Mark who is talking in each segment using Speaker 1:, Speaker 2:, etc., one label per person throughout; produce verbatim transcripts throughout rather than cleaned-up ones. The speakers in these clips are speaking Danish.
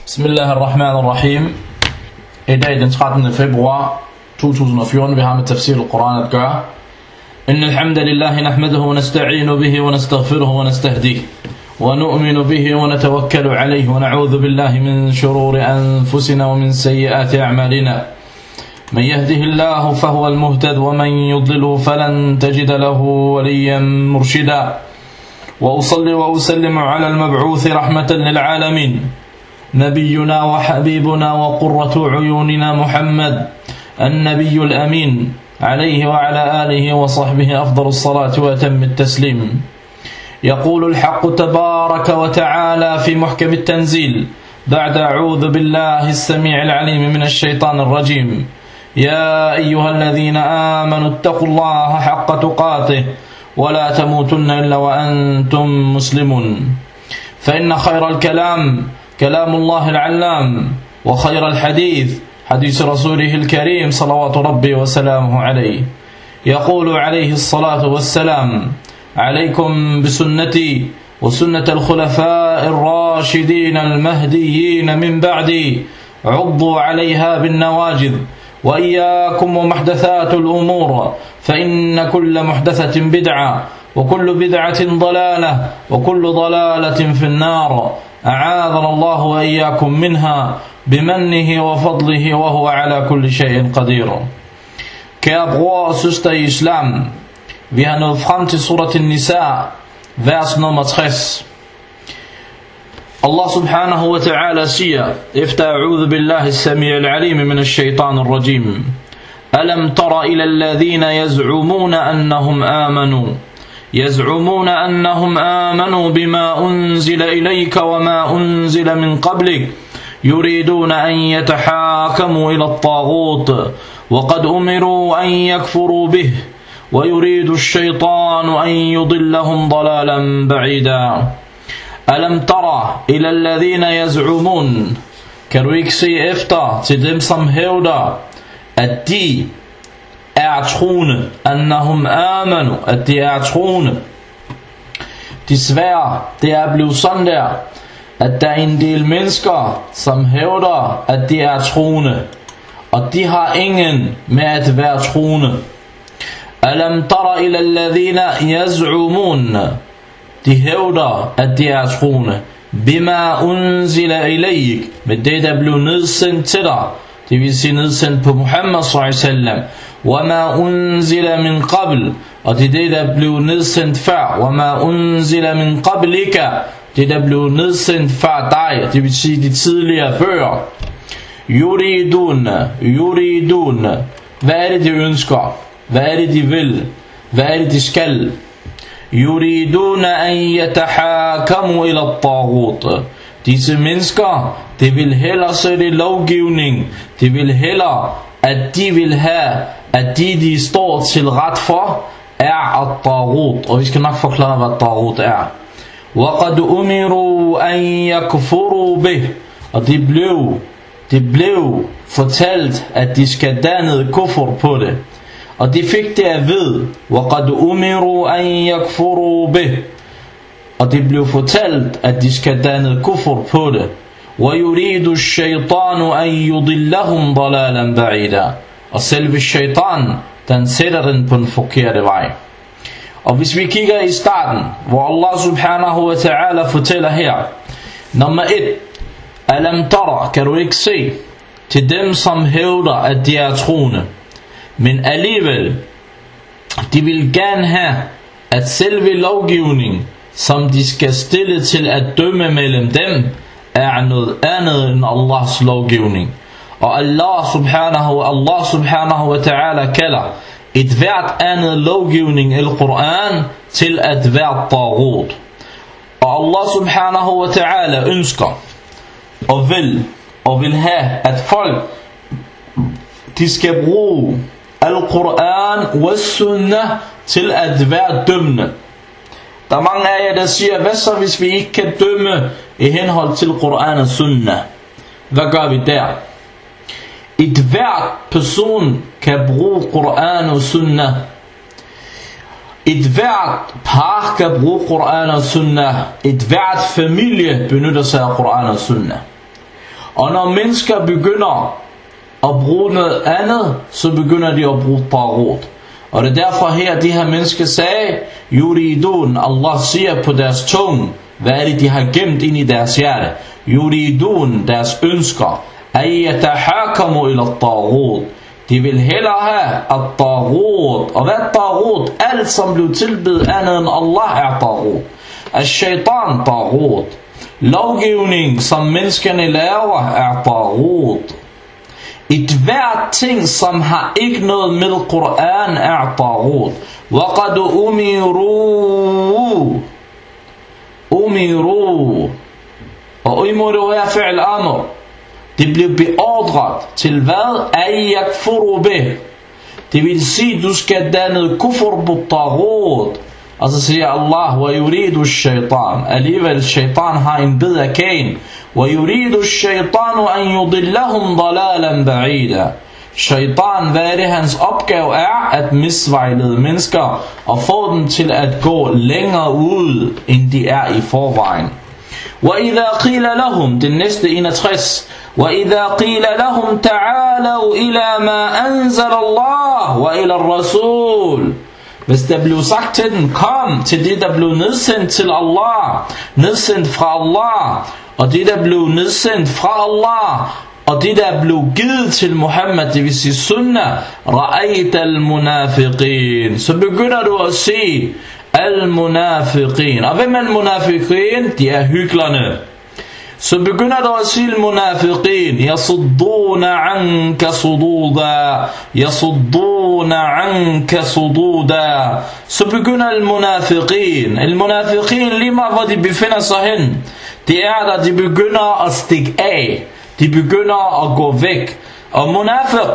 Speaker 1: Bismillahirrahmanirrahim. I dag den trettende februar to tusind og fjorten, vi har med tafsir al-Quran at gøre. Inna alhamdulillahi nahmaduhu wa nasta'inu bihi wa nastaghfiruhu wa nastahdihi wa nu'minu bihi wa natawakkalu alayhi wa na'udhu billahi min shururi anfusina wa min sayyiati a'malina. من يهده الله فهو المهتد ومن يضلله فلن تجد له وليا مرشدا وأصلي وأسلم على المبعوث رحمة للعالمين نبينا وحبيبنا وقرة عيوننا محمد النبي الأمين عليه وعلى آله وصحبه أفضل الصلاة وأتم التسليم. يقول الحق تبارك وتعالى في محكم التنزيل بعد أعوذ بالله السميع العليم من الشيطان الرجيم: يا أيها الذين آمنوا اتقوا الله حق تقاته ولا تموتن إلا وأنتم مسلمون. فإن خير الكلام كلام الله العلام وخير الحديث حديث رسوله الكريم صلوات ربي وسلامه عليه. يقول عليه الصلاة والسلام: عليكم بسنتي وسنة الخلفاء الراشدين المهديين من بعدي عضوا عليها بالنواجذ وإياكم ومحدثات الأمور فإن كل محدثة بدعة وكل بدعة ضلالة وكل ضلالة في النار. أعاذنا الله وإياكم منها بمنه وفضله وهو على كل شيء قدير. Kære bror og søster i islam, vi har nået frem til surat an-Nisa, vers nummer tres. Allah subhanahu wa ta'ala siger efter a'udhu billahi as-sami' al-alim min ash-shaytan ar-rajim: Alam tara ila alladhina yaz'umuna annahum amanu يزعمون أنهم آمنوا بما أنزل إليك وما أنزل من قبلك يريدون أن يتحاكموا إلى الطاغوت وقد أمروا أن يكفروا به ويريد الشيطان أن يضلهم ضلالا بعيدا. ألم ترى إلى الذين يزعمون Kan du ikke se efter til dem som hævder at de er troende, annahum amanu, at de er troende. Desværre, det er blevet sådan der, at der er en del mennesker, som hævder, at de er troende, og de har ingen med at være troende. Alam tara ila alladhina yaz'umun, de hævder, at de er troende, bima unzila ilayk, med det der blev nedsendt til dig, det vil sige nedsendt på Muhammad sallallahu alaihi wasallam. وَمَا أُنزِلَ مِنْ قَبْلِ, og det er det der blev nedsendt før. وَمَا أُنزِلَ مِنْ قَبْلِكَ, det der blev nedsendt før dig, det vil sige de tidligere bøger. يُرِيدُونَ يُرِيدُونَ, hvad er det de ønsker? Hvad er det de vil? Hvad er det de skal? يُرِيدُونَ أَنْ يَتَحَاكَمُوا إِلَى الطَّاغُوتِ, disse mennesker, det vil hellere sætte lovgivning, det vil hellere at de vil have, at de de står til ret for, er at-taghut, og vi skal nok forklare hvad at-taghut er. وَقَدْ أُمِرُوا أَنْ يَكْفُرُوا بِهِ, og det blev, det blev fortalt, at de skal dernede kufur på det, og de fik det at vide. وَقَدْ أُمِرُوا أَنْ يَكْفُرُوا بِهِ, og det blev fortalt, at de skal dernede kufur på det. وَيُرِيدُ الشَّيْطَانُ أَنْ يُضِلَّهُمْ ضَلَالًا بَعِيدًا, og selve shaitan, den sætter den på den forkerte vej. Og hvis vi kigger i starten, hvor Allah subhanahu wa ta'ala fortæller her, nummer et, Alam tara, kan du ikke se til dem som hævder at de er troende, men alligevel de vil gerne have at selve lovgivning som de skal stille til at dømme mellem dem er noget andet end Allahs lovgivning. Og Allah subhanahu, Allah subhanahu wa ta'ala kalder et hvert andet lovgivning i Koran til at være taghut. Og Allah subhanahu wa ta'ala ønsker og vil og vil have at folk de skal bruge al-Quran wa sunnah til at være dømmende. Der er mange af jer der siger, hvad så hvis vi ikke kan dømme i henhold til Quran og Sunnah? Hvad gør vi der? Et hvert person kan bruge Quran og Sunnah. Et hvert par kan bruge Quran og Sunnah. Et hvert familie benytter sig af Quran og Sunnah. Og når mennesker begynder at bruge noget andet, så begynder de at bruge taghut. Og det er derfor her, de her mennesker sagde, yuridun, Allah siger på deres tunge, hvad er det, de har gemt ind i deres hjerte? Yuridun, deres ønsker, ayyatahakamu ila taghut. De vil hellere have at taghut. Og hvad er taghut? Alt som blev tilbedt andet end Allah er taghut. Al-shaytan taghut. Lovgivning som menneskerne laver er taghut. Et hvert ting som har ikke noget med Koran er taghut. Waqad umiru Umiru Og umiru er fi'l amr. Det blev beordret til hvad? Ayyakfuru bih. Det vil sige, du skal danne kufr på taghut. Og så siger Allah, wa yuridu shaytan. Alligevel, shaytan har en bid af kagen. Wa yuridu shaytanu an yudillahum dalalan ba'ida. Shaytan, hvad er det hans opgave er? At misvejlede mennesker og få dem til at gå længere ud, end de er i forvejen. وَإِذَا قِيلَ لَهُمْ Den næste enogtres. وَإِذَا قِيلَ لَهُمْ تَعَالَوْا إِلَى مَا أَنزَلَ اللَّهُ وَإِلَى الرَّسُولِ Hvis der blev sagt til dem, kom til det, der blev nedsendt til Allah, nedsendt fra Allah, og det, der blev nedsendt fra Allah, og det, der blev givet til Muhammad, det vil sige sunnah, ra'ayta al-munafiqin. Så begynder du at se al-munafiqin. Og hvem er al-munafiqin? De er hyklerne. Så begynder du at sige al-munafiqin, yasudduna anka sududa, yasudduna anka sududa. Så begynder al-munafiqin. Al-munafiqin, lige meget hvor de befinder sig hen, det er der, de begynder at stikke af. De begynder at gå væk. Og munafiq,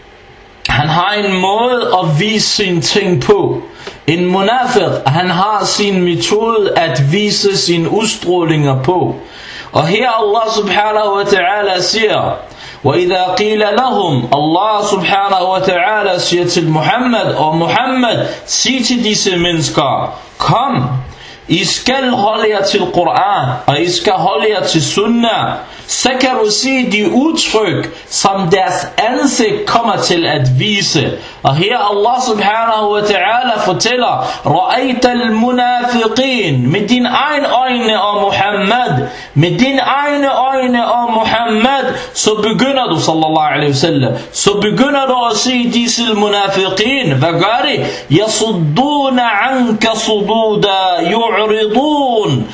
Speaker 1: han har en måde at vise sine ting på. En munafiq, han har sin metode at vise sine udstrålinger på. Og her Allah subhanahu wa ta'ala siger, وَإِذَا قِيلَ لَهُمْ Allah subhanahu wa ta'ala siger til Muhammad, og Muhammad, sig til disse mennesker, kom, I skal holde jer til Koran, og I skal holde jer til sunnah. Så kan du se de udtryk, som deres ansigt kommer til at vise. Og her Allah subhanahu wa ta'ala fortæller, ra'ayta al-munafiqin, med din egen øjne og Muhammad, med din egne øjne og Muhammad, så begynder du, sallallahu alaihi wasallam, så begynder du at se disse munafiqin. Hvad gør det? Yasudduna anka sududa, yu'ridun,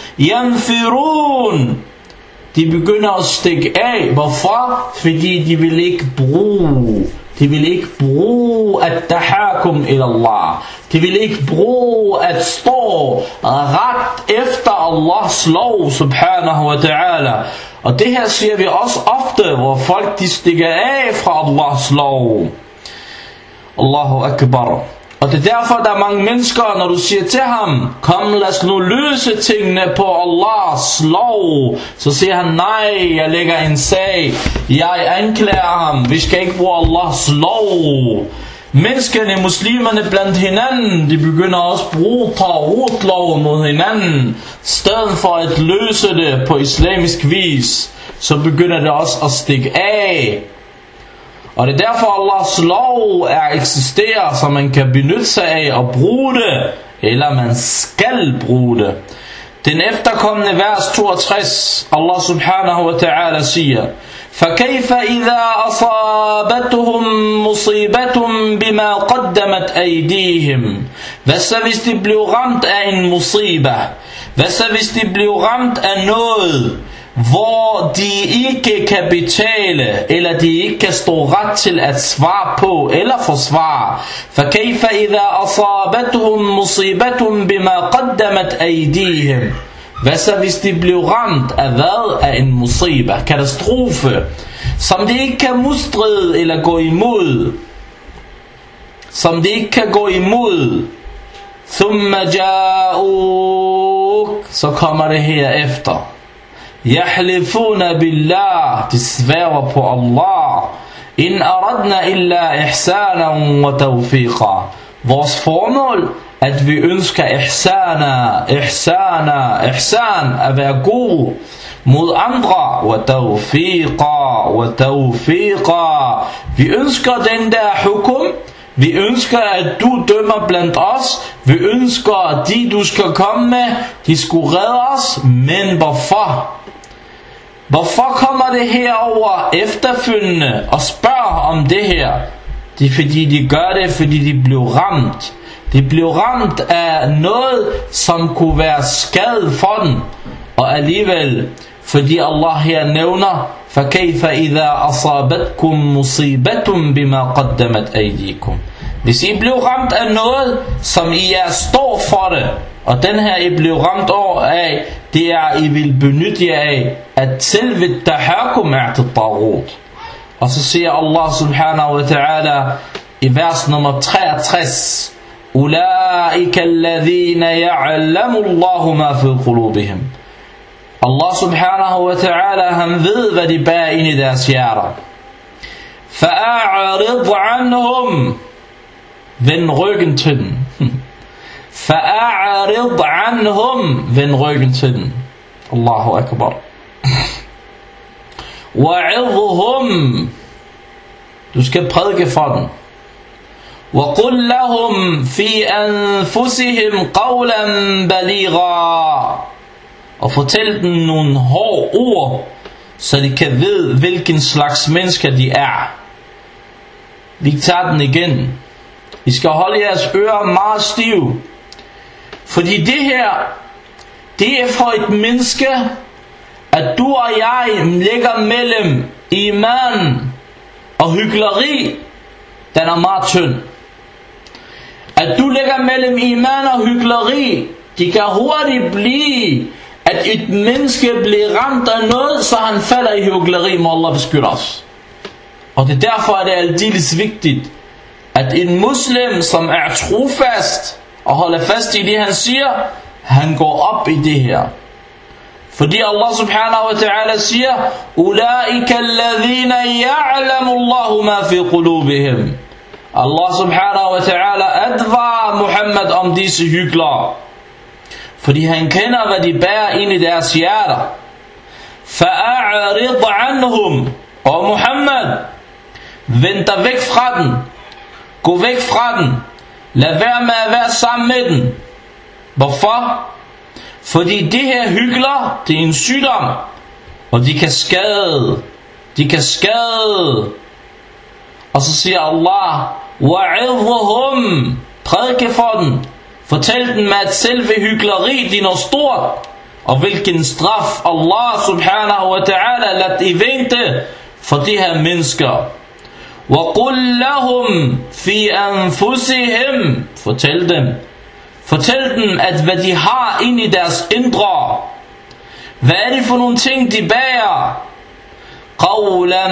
Speaker 1: yanfirun. De begynder at stikke af. Hvorfor? Fordi de vil ikke bruge. De vil ikke bruge at tahakum ila Allah. De vil ikke bruge at stå ret efter Allahs lov, subhanahu wa ta'ala. Og det her siger vi også ofte, hvor folk de stikker af fra Allahs lov. Allahu akbar. Og det er derfor, der er mange mennesker, når du siger til ham, kom lad os nu løse tingene på Allahs lov, så siger han, nej, jeg lægger en sag, jeg anklager ham, vi skal ikke bruge Allahs lov. Menneskerne, muslimerne blandt hinanden, de begynder også at bruge taghut-lov mod hinanden, stedet for at løse det på islamisk vis, så begynder det også at stikke af. Og det er derfor Allahs lov er eksisterer, så man kan benytte sig af og bruge det, eller man skal bruge det. Den efterkommende vers toogtres, Allah subhanahu wa ta'ala siger, فَكَيْفَ إِذَا أَصَابَتُهُمْ مُصِيبَةٌ بِمَا قَدَّمَتْ أَيْدِيهِمْ Hvad så hvis de blev ramt af en musiba? Hvad så hvis de blev ramt af noget, hvor de ikke kan betale, eller de ikke kan stå ret til at svare på, eller forsvare? فَكَيْفَ إِذَا أَصَابَتْهُمْ مُصِيبَةٌ بِمَا قَدَّمَتْ أَيْدِيهِمْ Hvad så hvis de blev ramt af hvad? Af en musiba, katastrofe, som de ikke kan modstride eller gå imod, som de ikke kan gå imod. ثُمَّ جَاءُوكَ Så kommer det her efter. يَحْلِفُونَ بِاللَّهِ De sværer på Allah. إِنْ أَرَدْنَا إِلَّا إِحْسَانًا وَتَوْفِيقًا Vores formål, at vi ønsker ihsana, ihsana, ihsan, at være god, mod andre. Wa tawfiqa, wa tawfiqa. Vi ønsker den der hukum. Vi ønsker, at du dømmer blandt os. Vi ønsker, at de, du skal komme med, de skulle redde os. Men hvorfor? Hvorfor kommer det herover efterfølgende og spørger om det her? Det er fordi, de gør det, fordi de blev ramt. De blev ramt af noget, som kunne være skadet for dem. Og alligevel, fordi Allah her nævner, فَكَيْفَ إِذَا أَصَابَتْكُمْ مُصِيبَةٌ بِمَا قَدَّمَتْ أَيْدِيكُمْ. Hvis I blev ramt af noget, som I er står for det, og den her I blev ramt over af, det er, at I vil benytte jer af, at selve tahakum er til taghut. Og så siger Allah subhanahu wa ta'ala i vers nummer treogtres, أُولَٰئِكَ الَّذِينَ يَعْلَمُ اللَّهُ مَا فِي قُلُوبِهِمْ. Allah subhanahu wa ta'ala, han ved, hvad de bærer ind i deres hjerter. فَأَعْرِضْ عَنْهُمْ. Vend ryggen til den. فَأَعْرِضْ عَنْهُمْ. Vend ryggen til den. Allahu akbar. وَعِظْهُمْ. Du skal prædike for den. وَقُلْ لَهُمْ فِي أَنفُسِهِمْ قَوْلًا بَلِيغًا. Og fortæl dem nogle hårde ord, så de kan vide, hvilken slags mennesker de er. Vi tager den igen. I skal holde jeres ører meget stive. Fordi det her, det er for et menneske, at du og jeg ligger mellem iman og hykleri, den er meget tynd. At du ligger mellem iman og hykleri, det kan hurtigt blive, at et menneske bliver ramt af noget, så han falder i hykleri, må Allah beskytte os. Og det er derfor, at det er aldeles vigtigt, at en muslim, som er trofast og holder fast i det, han siger, han går op i det her. Fordi Allah subhanahu wa ta'ala siger, أُولَٰئِكَ الَّذِينَ يَعْلَمُ اللَّهُ مَا فِي قُلُوبِهِمْ. Allah subhanahu wa ta'ala advarer Muhammad om disse hyklere. Fordi han kender, hvad de bærer ind i deres hjerter. فَأَعْرِضْ عَنْهُمْ. Og Muhammad, vend dig væk fra den. Gå væk fra den. Lad være med at være sammen med den. Hvorfor? Fordi det her hykler, det er en sygdom. Og de kan skade. De kan skade. Og så siger Allah, وَعِظْهُمْ. Prædike for den. Fortæl den med, at selve hykleri, det er noget stort. Og hvilken straf Allah subhanahu wa ta'ala lader i vente for de her mennesker. وَقُلْ لَهُمْ فِي أَنفُسِهِمْ. Fortæl dem. Fortæl dem, at hvad de har inde i deres indre. Hvad er det for nogle ting, de bærer? قَوْلًا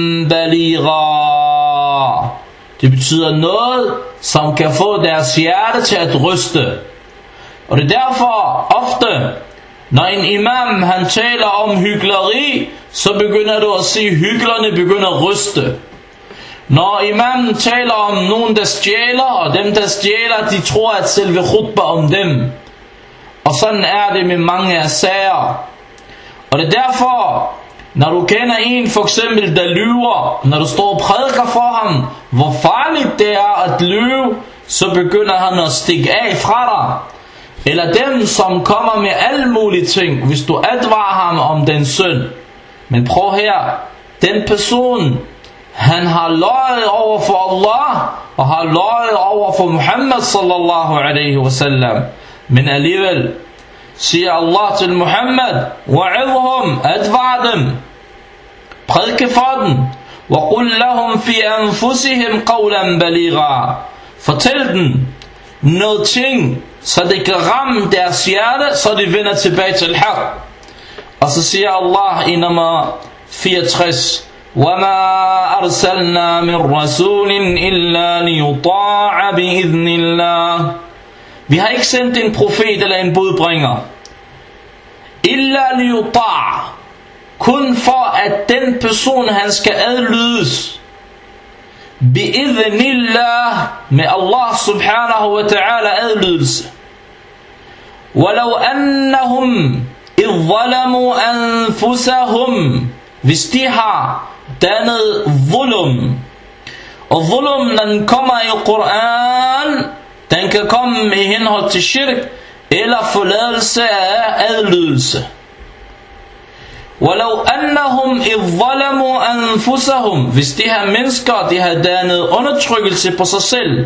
Speaker 1: بَلِيغًا. Det betyder noget, som kan få deres hjerte til at ryste. Og det er derfor ofte, når en imam han taler om hykleri, så begynder du at se, at hyklerne begynder at ryste. Når imamen taler om nogen, der stjæler, og dem, der stjæler, de tror, at selve khutba om dem. Og sådan er det med mange af sager. Og det er derfor, når du kender en for eksempel, der lyver, når du står og prædiker for ham, hvor farligt det er at lyve, så begynder han at stikke af fra dig. Eller dem, som kommer med alle mulige ting, hvis du advarer ham om den synd. Men prøv her, den person, han har løjet over for Allah, og har løjet over for Muhammad sallallahu alaihi wasallam. Men alligevel siger Allah til Muhammad, وَعِظْهُمْ. Advar dem. Prædike for dem. وَقُلْ لَهُمْ فِي أَنفُسِهِمْ قَوْلًا بَلِيغًا. Fortæl dem noget ting, så det kan ramme deres hjerte, så de vender tilbage til haq. Og så siger Allah i nummer fireogtres, وَمَا أَرْسَلْنَا مِنْ رَسُولٍ إِلَّا لِيُطَاعَ بِإِذْنِ اللَّهِ. Vi har ikke sendt en profet eller en budbringer. إِلَّا لِيُطَاعَ. Kun for at den person han skal adlydes. بِإِذْنِ اللَّهِ. Med Allah subhanahu wa ta'ala adlydelse. وَلَوْ أَنَّهُمْ إِذْ ظَلَمُوا أَنفُسَهُمْ, hvis de har dannet zulum. Og zulum, den kommer i Koran, den kan komme i henhold til shirk eller forladelse af adlydelse. وَلَوْ أَنَّهُمْ إِذْ ظَلَمُوا أَنفُسَهُمْ, hvis de her mennesker, de har dannet undertrykkelse på sig selv.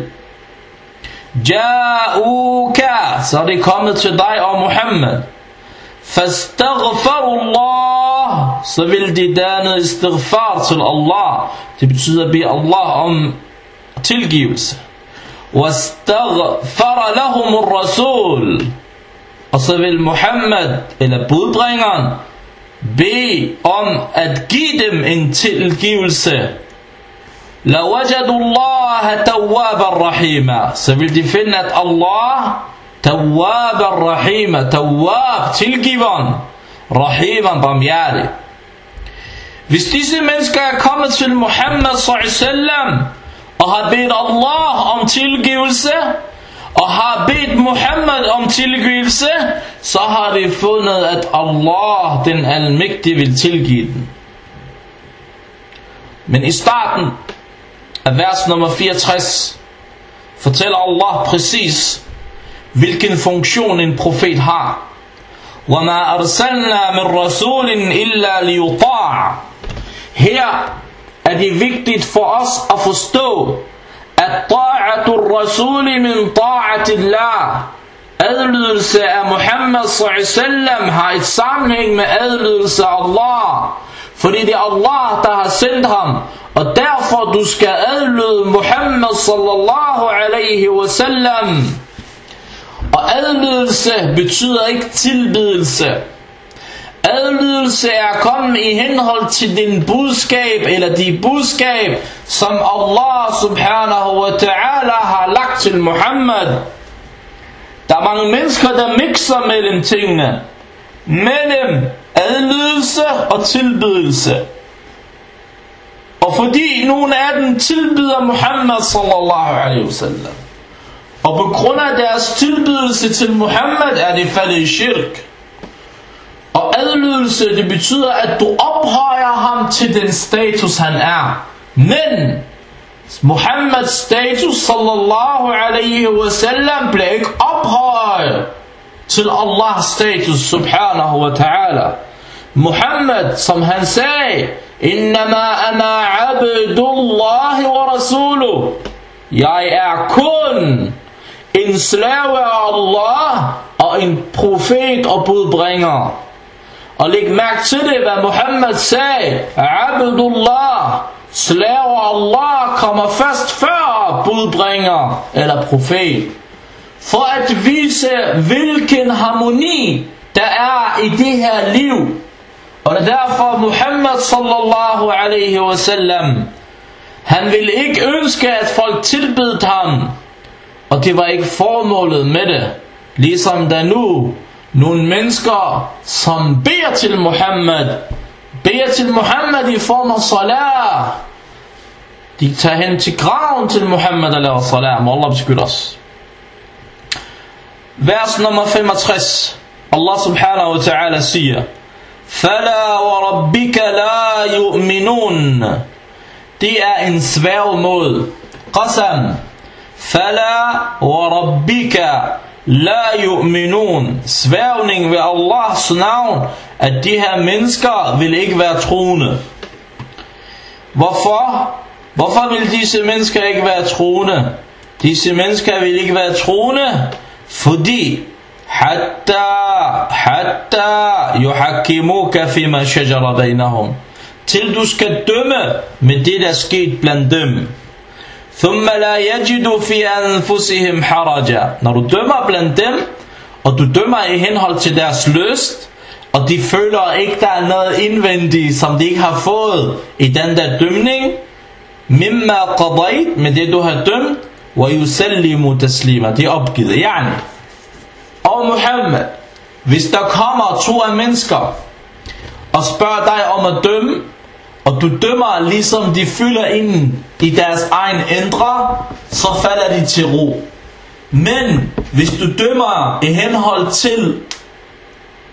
Speaker 1: جَاءُوكَ, så er de kommet til dig og Muhammad. فَاسْتَغْفَرُوا اللَّهِ, så vil de danne istighfar til Allah. Det betyder at bede Allah om tilgivelse. وَاسْتَغْفَرَ لَهُمُ الرَّسُولِ, og så vil Muhammad, eller budbringeren, bede om at give dem en tilgivelse. لَوَجَدُوا اللَّهَ تَوَّابًا رَحِيمًا, så vil de finde at Allah Tawwaban Rahima, Tawwab, tilgiveren, Rahiman, barmhjertig. Hvis disse mennesker er kommet til Muhammad sallallahu alaihi wasallam og har bedt Allah om tilgivelse, og har bedt Muhammad om tilgivelse, så har de fundet at Allah, den almægtige, vil tilgive dem. Men i starten af vers nummer fireogtres fortæller Allah præcis hvilken funktion en profet har. وَمَا أَرْسَلْنَا مِنْ رَسُولٍ إِلَّا لِيُطَاعَ. Her er det vigtigt for os at forstå, at طَاعَةُ الرَّسُولِ مِنْ طَاعَةِ اللَّهِ, adlydelse af Muhammad sallallahu alaihi wasallam har et sammenhæng med adlydelse af Allah. Fordi det er Allah, der har sendt ham, og derfor du skal adlyde Muhammad sallallahu alaihi wasallam. Og adlydelse betyder ikke tilbedelse. Adlydelse er kommet i henhold til din budskab, eller dit budskab, som Allah subhanahu wa ta'ala har lagt til Muhammad. Der er mange mennesker, der mixer mellem tingene, mellem adlydelse og tilbedelse. Og fordi nogle af dem tilbeder Muhammad sallallahu alaihi wasallam, og på grund af deres tilbedelse til Muhammad er de faldet i shirk. Og adlydelse, det betyder at du ophøjer ham til den status han er. Men Muhammads status sallallahu alaihi wasallam bliver ikke ophøjet til Allahs status subhanahu wa ta'ala. Muhammad, som han sagde, innama ana abdullahi wa rasuluh, jeg er kun en slave af Allah og en profet og budbringer. Og læg mærke til det, hvad Muhammad sagde. Abdullah, slave af Allah, kommer først før budbringer eller profet. For at vise hvilken harmoni der er i det her liv. Og det er derfor Muhammad sallallahu alaihi wasallam, han ville ikke ønske at folk tilbedte ham. Og det var ikke formålet med det. Ligesom der nu nogle mennesker, som beder til Muhammad, beder til Muhammad i form af salat. De tager hen til graven til Muhammad og laver salat. Må Allah beskytte os. Vers nummer femogtres. Allah subhanahu wa ta'ala siger: فَلَا وَرَبِّكَ لَا يُؤْمِنُونَ. Det er en sværgemod. Qasam. فَلَا وَرَبِّكَ لَا يُؤْمِنُونَ. Sværgning ved Allahs navn, at de her mennesker vil ikke være troende. Hvorfor? Hvorfor vil disse mennesker ikke være troende? Disse mennesker vil ikke være troende, fordi hatta hatta yuhakkimuka fima shajara bainahum, til du skal dømme med det der skete blandt dem. Thumma la yajidu fi anfusihim haraja. Når du dømmer blandt dem, og du dømmer i henhold til deres lyst, og de føler ikke der er noget indvendigt, som de ikke har fået i den der dømning, mimma qadayt, med det du har dømt, wa yusallimu taslima, de er opgivet. Yani, og Muhammad, hvis der kommer to af mennesker og spørger dig om at dømme, og du dømmer ligesom de fylder ind i deres egen indre, så falder de til ro. Men hvis du dømmer i henhold til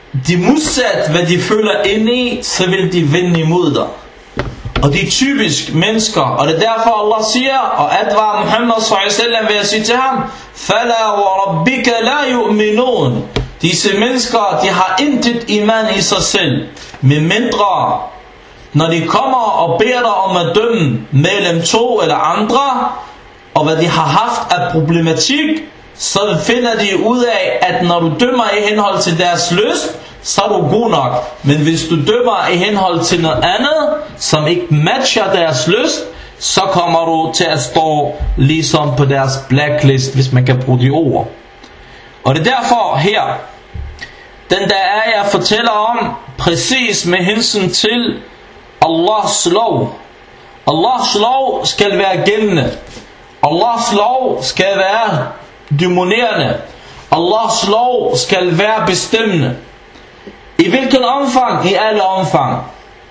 Speaker 1: de modsat, hvad de føler inde i, så vil de vende imod dig. Og de er typisk mennesker, og det er derfor Allah siger, og advarer Muhammad sallallahu alaihi wasallam ved at sige til ham, فَلَا وَرَبِّكَ لَا يُؤْمِنُونَ. Disse mennesker, de har intet iman i sig selv, med mindre, når de kommer og beder dig om at dømme mellem to eller andre, og hvad de har haft af problematik, så finder de ud af, at når du dømmer i henhold til deres lyst, så er du god nok. Men hvis du dømmer i henhold til noget andet, som ikke matcher deres lyst, så kommer du til at stå ligesom på deres blacklist, hvis man kan bruge de ord. Og det er derfor her, den der er jeg fortæller om, præcis med hensyn til Allahs lov. Allahs lov skal være gældende. Allahs lov skal være dominerende. Allahs lov skal være bestemmende. I hvilken omfang? I alle omfang.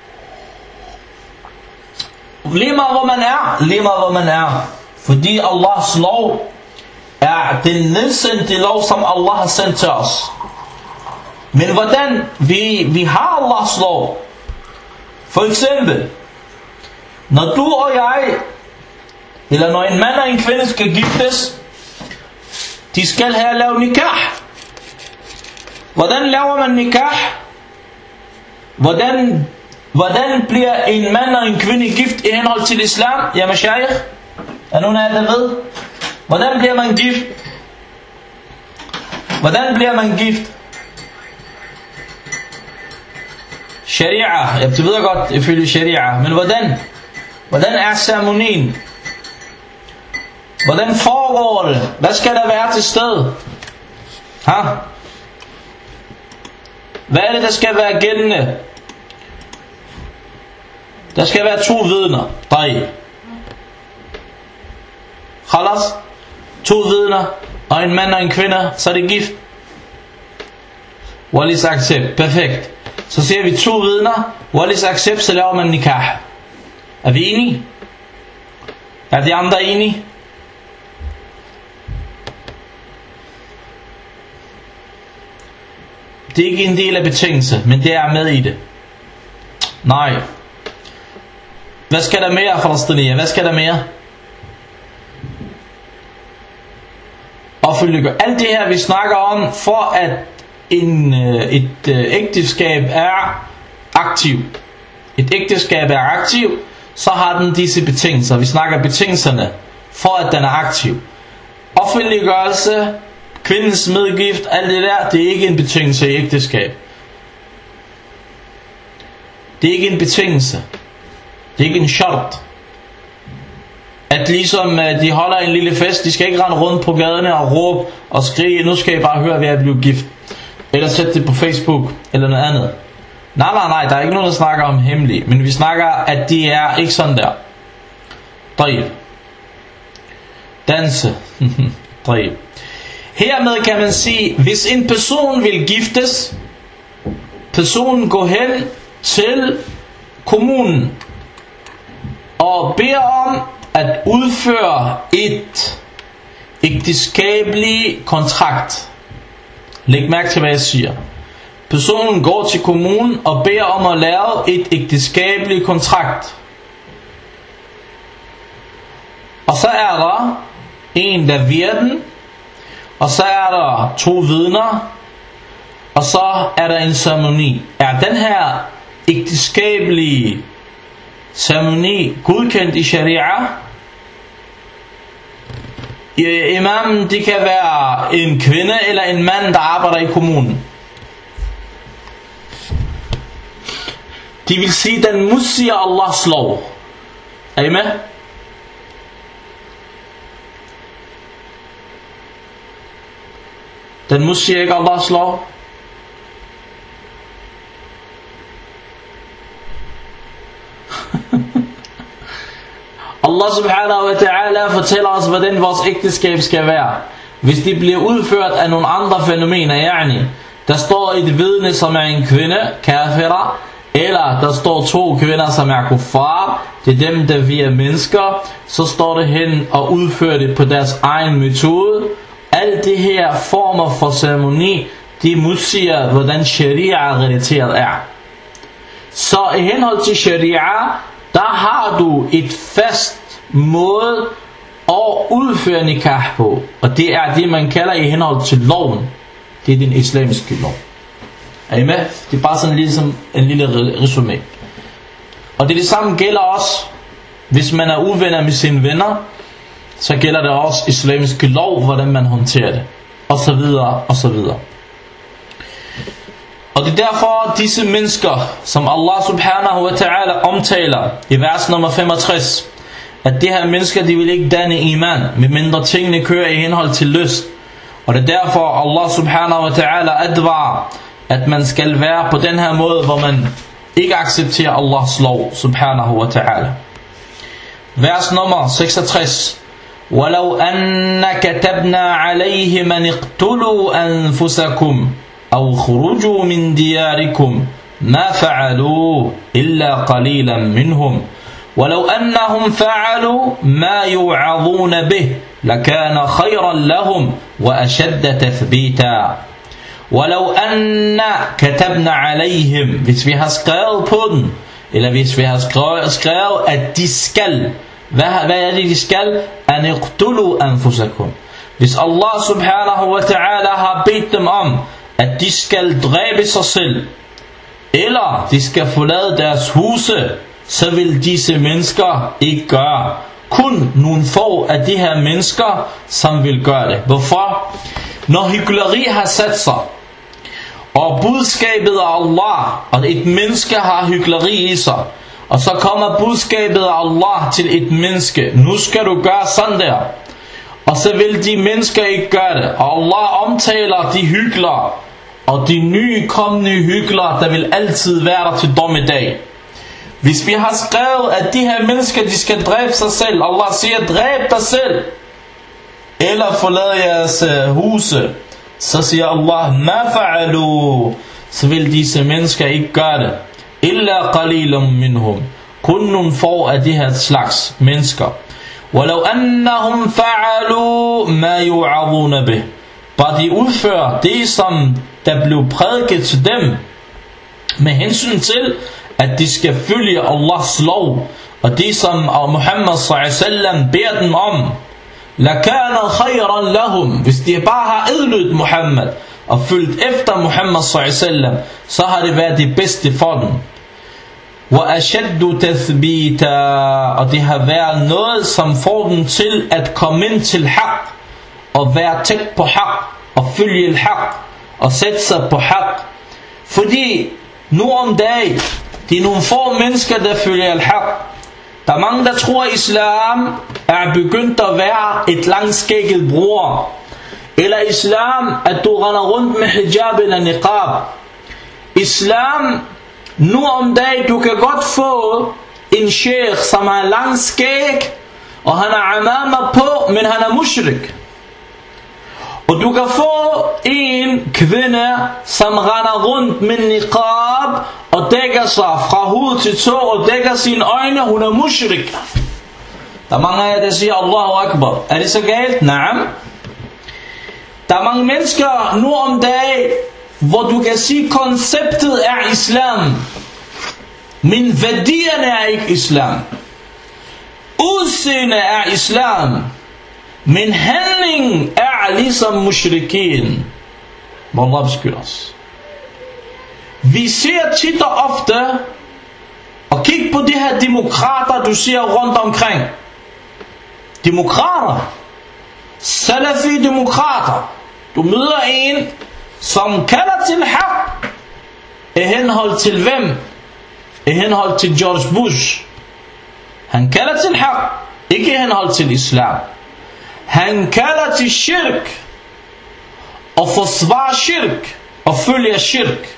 Speaker 1: Lige meget hvor man er, lige meget hvor man er. Fordi Allahs lov er den nedsendte lov, som Allah har sendt til os. Men hvordan vi, vi har Allahs lov? For eksempel, når du og jeg, eller når en mand og en kvinde skal giftes, de skal have lavet nikah. Hvordan laver man nikah? Hvordan, hvordan bliver en mand og en kvinde gift i henhold til islam? Ja, mashayikh, er nogen af jer, der ved? Hvordan bliver man gift? Hvordan bliver man gift? Sharia, jeg ved godt ifølge sharia, men hvordan? Hvordan er ceremonien? Hvordan foregår det? Hvad skal der være til stede? Ha? Hvad er det, der skal være gældende? Der skal være to vidner. Dej. Khalas. To vidner og en mand og en kvinde, så er det gift. Wallis accept. Perfekt. Så ser vi to vidner. Wallis accept, så laver man nikah. Er vi enige? Er de andre enige? Det er ikke en del af betingelse, men det er med i det. Nej. Hvad skal der mere, Falastinier? Hvad skal der mere? Opfyldiggør. Alt det her vi snakker om, for at en, et ægteskab er aktiv. Et ægteskab er aktiv, så har den disse betingelser. Vi snakker betingelserne, for at den er aktiv. Offentliggørelse, kvindens medgift, alt det der, det er ikke en betingelse i ægteskab. Det er ikke en betingelse. Det er ikke en shart. At ligesom de holder en lille fest, de skal ikke rende rundt på gaderne og råbe og skrige, nu skal I bare høre, at vi er blevet gift. Eller sætte det på Facebook, eller noget andet. Nej, nej, nej, der er ikke nogen, der snakker om hemmeligt. Men vi snakker, at de er ikke sådan der. Drib. Danse. Drib. Hermed kan man sige, hvis en person vil giftes, personen går hen til kommunen og beder om at udføre et ægteskabelig kontrakt. Læg mærke til, hvad jeg siger. Personen går til kommunen og beder om at lave et ægteskabelig kontrakt. Og så er der en, der virer den. Og så er der to vidner. Og så er der en ceremoni. Er den her ægteskabelige ceremoni godkendt i sharia? Imamen, det kan være en kvinde eller en mand, der arbejder i kommunen. De vil sige, den modsiger Allahs lov. Er I med? Den modsiger ikke Allahs lov. Allah subhanahu wa ta'ala fortæller os, hvordan vores ægteskab skal være. Hvis de bliver udført af nogle andre fænomener, yani, der står et vidne, som er en kvinde, kafira, eller der står to kvinder, som er kuffar, det er dem, der vi er mennesker, så står det hen og udfører det på deres egen metode. Alle de her former for ceremoni, de modsiger, hvordan sharia relateret er. Så i henhold til sharia, der har du et fast måde at udføre nikah på. Og det er det, man kalder i henhold til loven. Det er den islamiske lov. Er I med? Det er bare sådan ligesom en lille resumé. Og det, det samme gælder også, hvis man er uvenner med sine venner, så gælder det også islamiske lov, hvordan man håndterer det. Og så videre, og så videre. Og det er derfor disse mennesker, som Allah subhanahu wa ta'ala omtaler i vers nummer femogtres, at de her mennesker, de vil ikke danne iman, medmindre tingene kører i henhold til lyst. Og det er derfor Allah subhanahu wa ta'ala advarer, at man skal være på den her måde, hvor man ikke accepterer Allahs lov subhanahu wa ta'ala. Vers nummer seksogtres. وَلَوْ أَنَّ كَتَبْنَا عَلَيْهِمْ أَنِ اقْتُلُوا أَنفُسَكُمْ أَوْ خُرُجُوا مِنْ دِيَارِكُمْ مَا فَعَلُوا إِلَّا قَلِيلًا مِنْهُمْ وَلَوْ أَنَّهُمْ فَعَلُوا مَا يُوعَظُونَ بِهِ لَكَانَ خَيْرًا لَهُمْ وَأَشَدَّ تَثْبِيتًا. وَلَوْ أَنَّ كَتَبْنَا عَلَيْهِمْ, hvis vi har skrevet på den, eller hvis vi har skrevet, skrevet at de skal, hvad, hvad er det de skal? أَنِ اقْتُلُوا أَنفُسَكُمْ. Hvis Allah subhanahu wa ta'ala har bedt dem om, at de skal dræbe sig selv, eller de skal forlade deres huse, så vil disse mennesker ikke gøre. Kun nogle få af de her mennesker, som vil gøre det. Hvorfor? Når hykleri har sat sig, og budskabet af Allah, og et menneske har hykleri i sig, og så kommer budskabet af Allah til et menneske, nu skal du gøre sådan der, og så vil de mennesker ikke gøre det. Og Allah omtaler de hyklere, og de nye kommende hyklere, der vil altid være der til dommedag. Hvis vi har skrevet, at de her mennesker, de skal dræbe sig selv, Allah siger, dræb dig selv, eller forlade jeres uh, huse, så siger Allah, ma fa'alu, så vil disse mennesker ikke gøre det. Illa qalilum minhum, kun nogle få af de her slags mennesker. Walau annahum fa'alu ma yu'aduna bih, bare de udfører det, som der blev prædiket til dem, med hensyn til, at de skal følge Allahs lov, og det som Muhammad sallallahu alaihi wasallam beder dem om, lakana khayran lahum, hvis de bare har adlydt Muhammad og følgt efter Muhammad sallallahu alaihi wasallam, så har det været det bedste for dem. Wa ashaddu tathbita, og det har været noget, som får dem til at komme ind til haq, og være tæt på haq, og følge haq, og sætte sig på haq. Fordi nu om dagen, det er nogle få mennesker, der følger al-haq. Der er mange, der tror, at islam er begyndt at være et langskægget bror. Eller islam, at du render rundt med hijab eller niqab. Islam, nu om dagen, du kan godt få en sheikh, som har lang skæg, og han har amama på, men han er mushrik. Og du kan få en kvinde, som render rundt med niqab, og dækker sig fra hoved til tå, og dækker sine øjne, hun er mushrik. Der er mange af jer, der siger, Allahu Akbar. Er det så galt? Naam. Der er mange mennesker nu om dagen, hvor du kan sige, konceptet er islam, men værdierne er ikke islam. Udseende er islam, men handling er ligesom mushrikeen. Må Allah beskytte os. Vi ser tit og ofte, og kig på de her demokrater, du ser rundt omkring. Demokrater. Salafi demokrater. Du møder en, som kalder til haq. I henhold til hvem? I henhold til George Bush. Han kalder til haq. Ikke i henhold til islam. Han kalder til shirk. Og forsvarer shirk. Og følger shirk.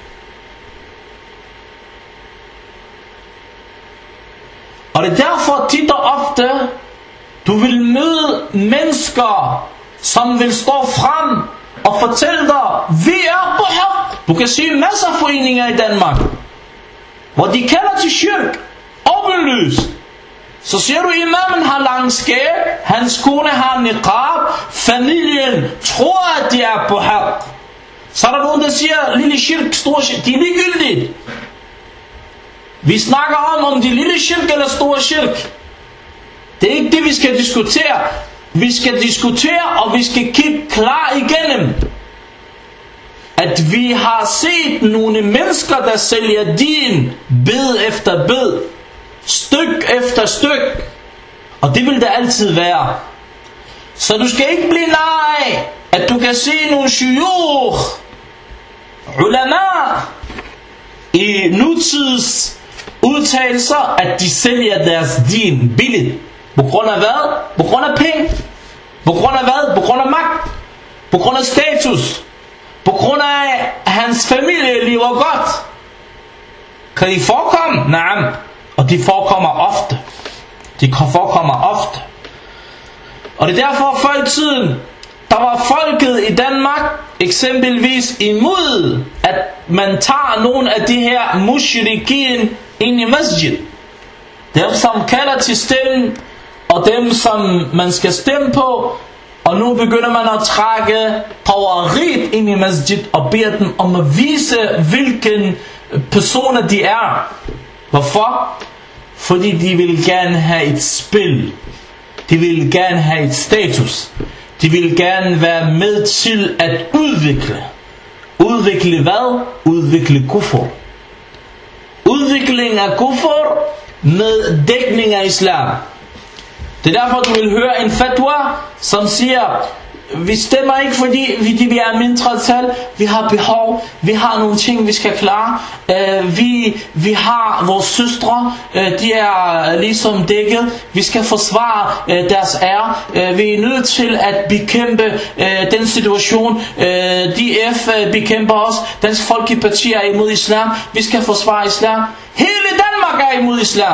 Speaker 1: Og det er derfor tit og ofte, du vil møde mennesker, som vil stå frem og fortælle dig, vi er på haq. Du kan se masser af foreninger i Danmark, hvor de kalder til shirk, åbenlyst. Så siger du, imamen har lang skæg, hans kone har niqab, familien tror, at de er på haq. Så er der nogen, der siger, lille shirk, stor shirk, de er ligegyldige. Vi snakker om, om de lille shirk eller store shirk. Det er ikke det, vi skal diskutere. Vi skal diskutere, og vi skal kigge klar igennem, at vi har set nogle mennesker, der sælger din bid efter bid, styk efter styk. Og det vil det altid være. Så du skal ikke blive nar af, at du kan se nogle shuyukh, ulama, i nutids udtalelser, at de sælger deres din billigt. På grund af hvad? På grund af penge. På grund af hvad? På grund af magt. På grund af status. På grund af hans familie lever godt. Kan de forekomme? Nej. Og de forekommer ofte. De forekommer ofte. Og det er derfor før i tiden, der var folket i Danmark eksempelvis imod, at man tager nogle af de her mushrikin ind i masjid. Dem som kalder til stemmen, og dem som man skal stemme på. Og nu begynder man at trække tawarit ind i masjid og beder dem om at vise, hvilken personer de er. Hvorfor? Fordi de vil gerne have et spil. De vil gerne have et status. De vil gerne være med til at udvikle. Udvikle hvad? Udvikle kufur. Udvikling af kufur med dækning af islam. Det er derfor, du vil høre en fatwa, som siger, vi stemmer ikke, fordi vi er mindretal, vi har behov, vi har nogle ting, vi skal klare, uh, vi, vi har vores søstre, uh, de er ligesom dækket, vi skal forsvare uh, deres ære, uh, vi er nødt til at bekæmpe uh, den situation, uh, D F uh, bekæmper os, Dansk Folkeparti er imod islam, vi skal forsvare islam, hele Danmark er imod islam.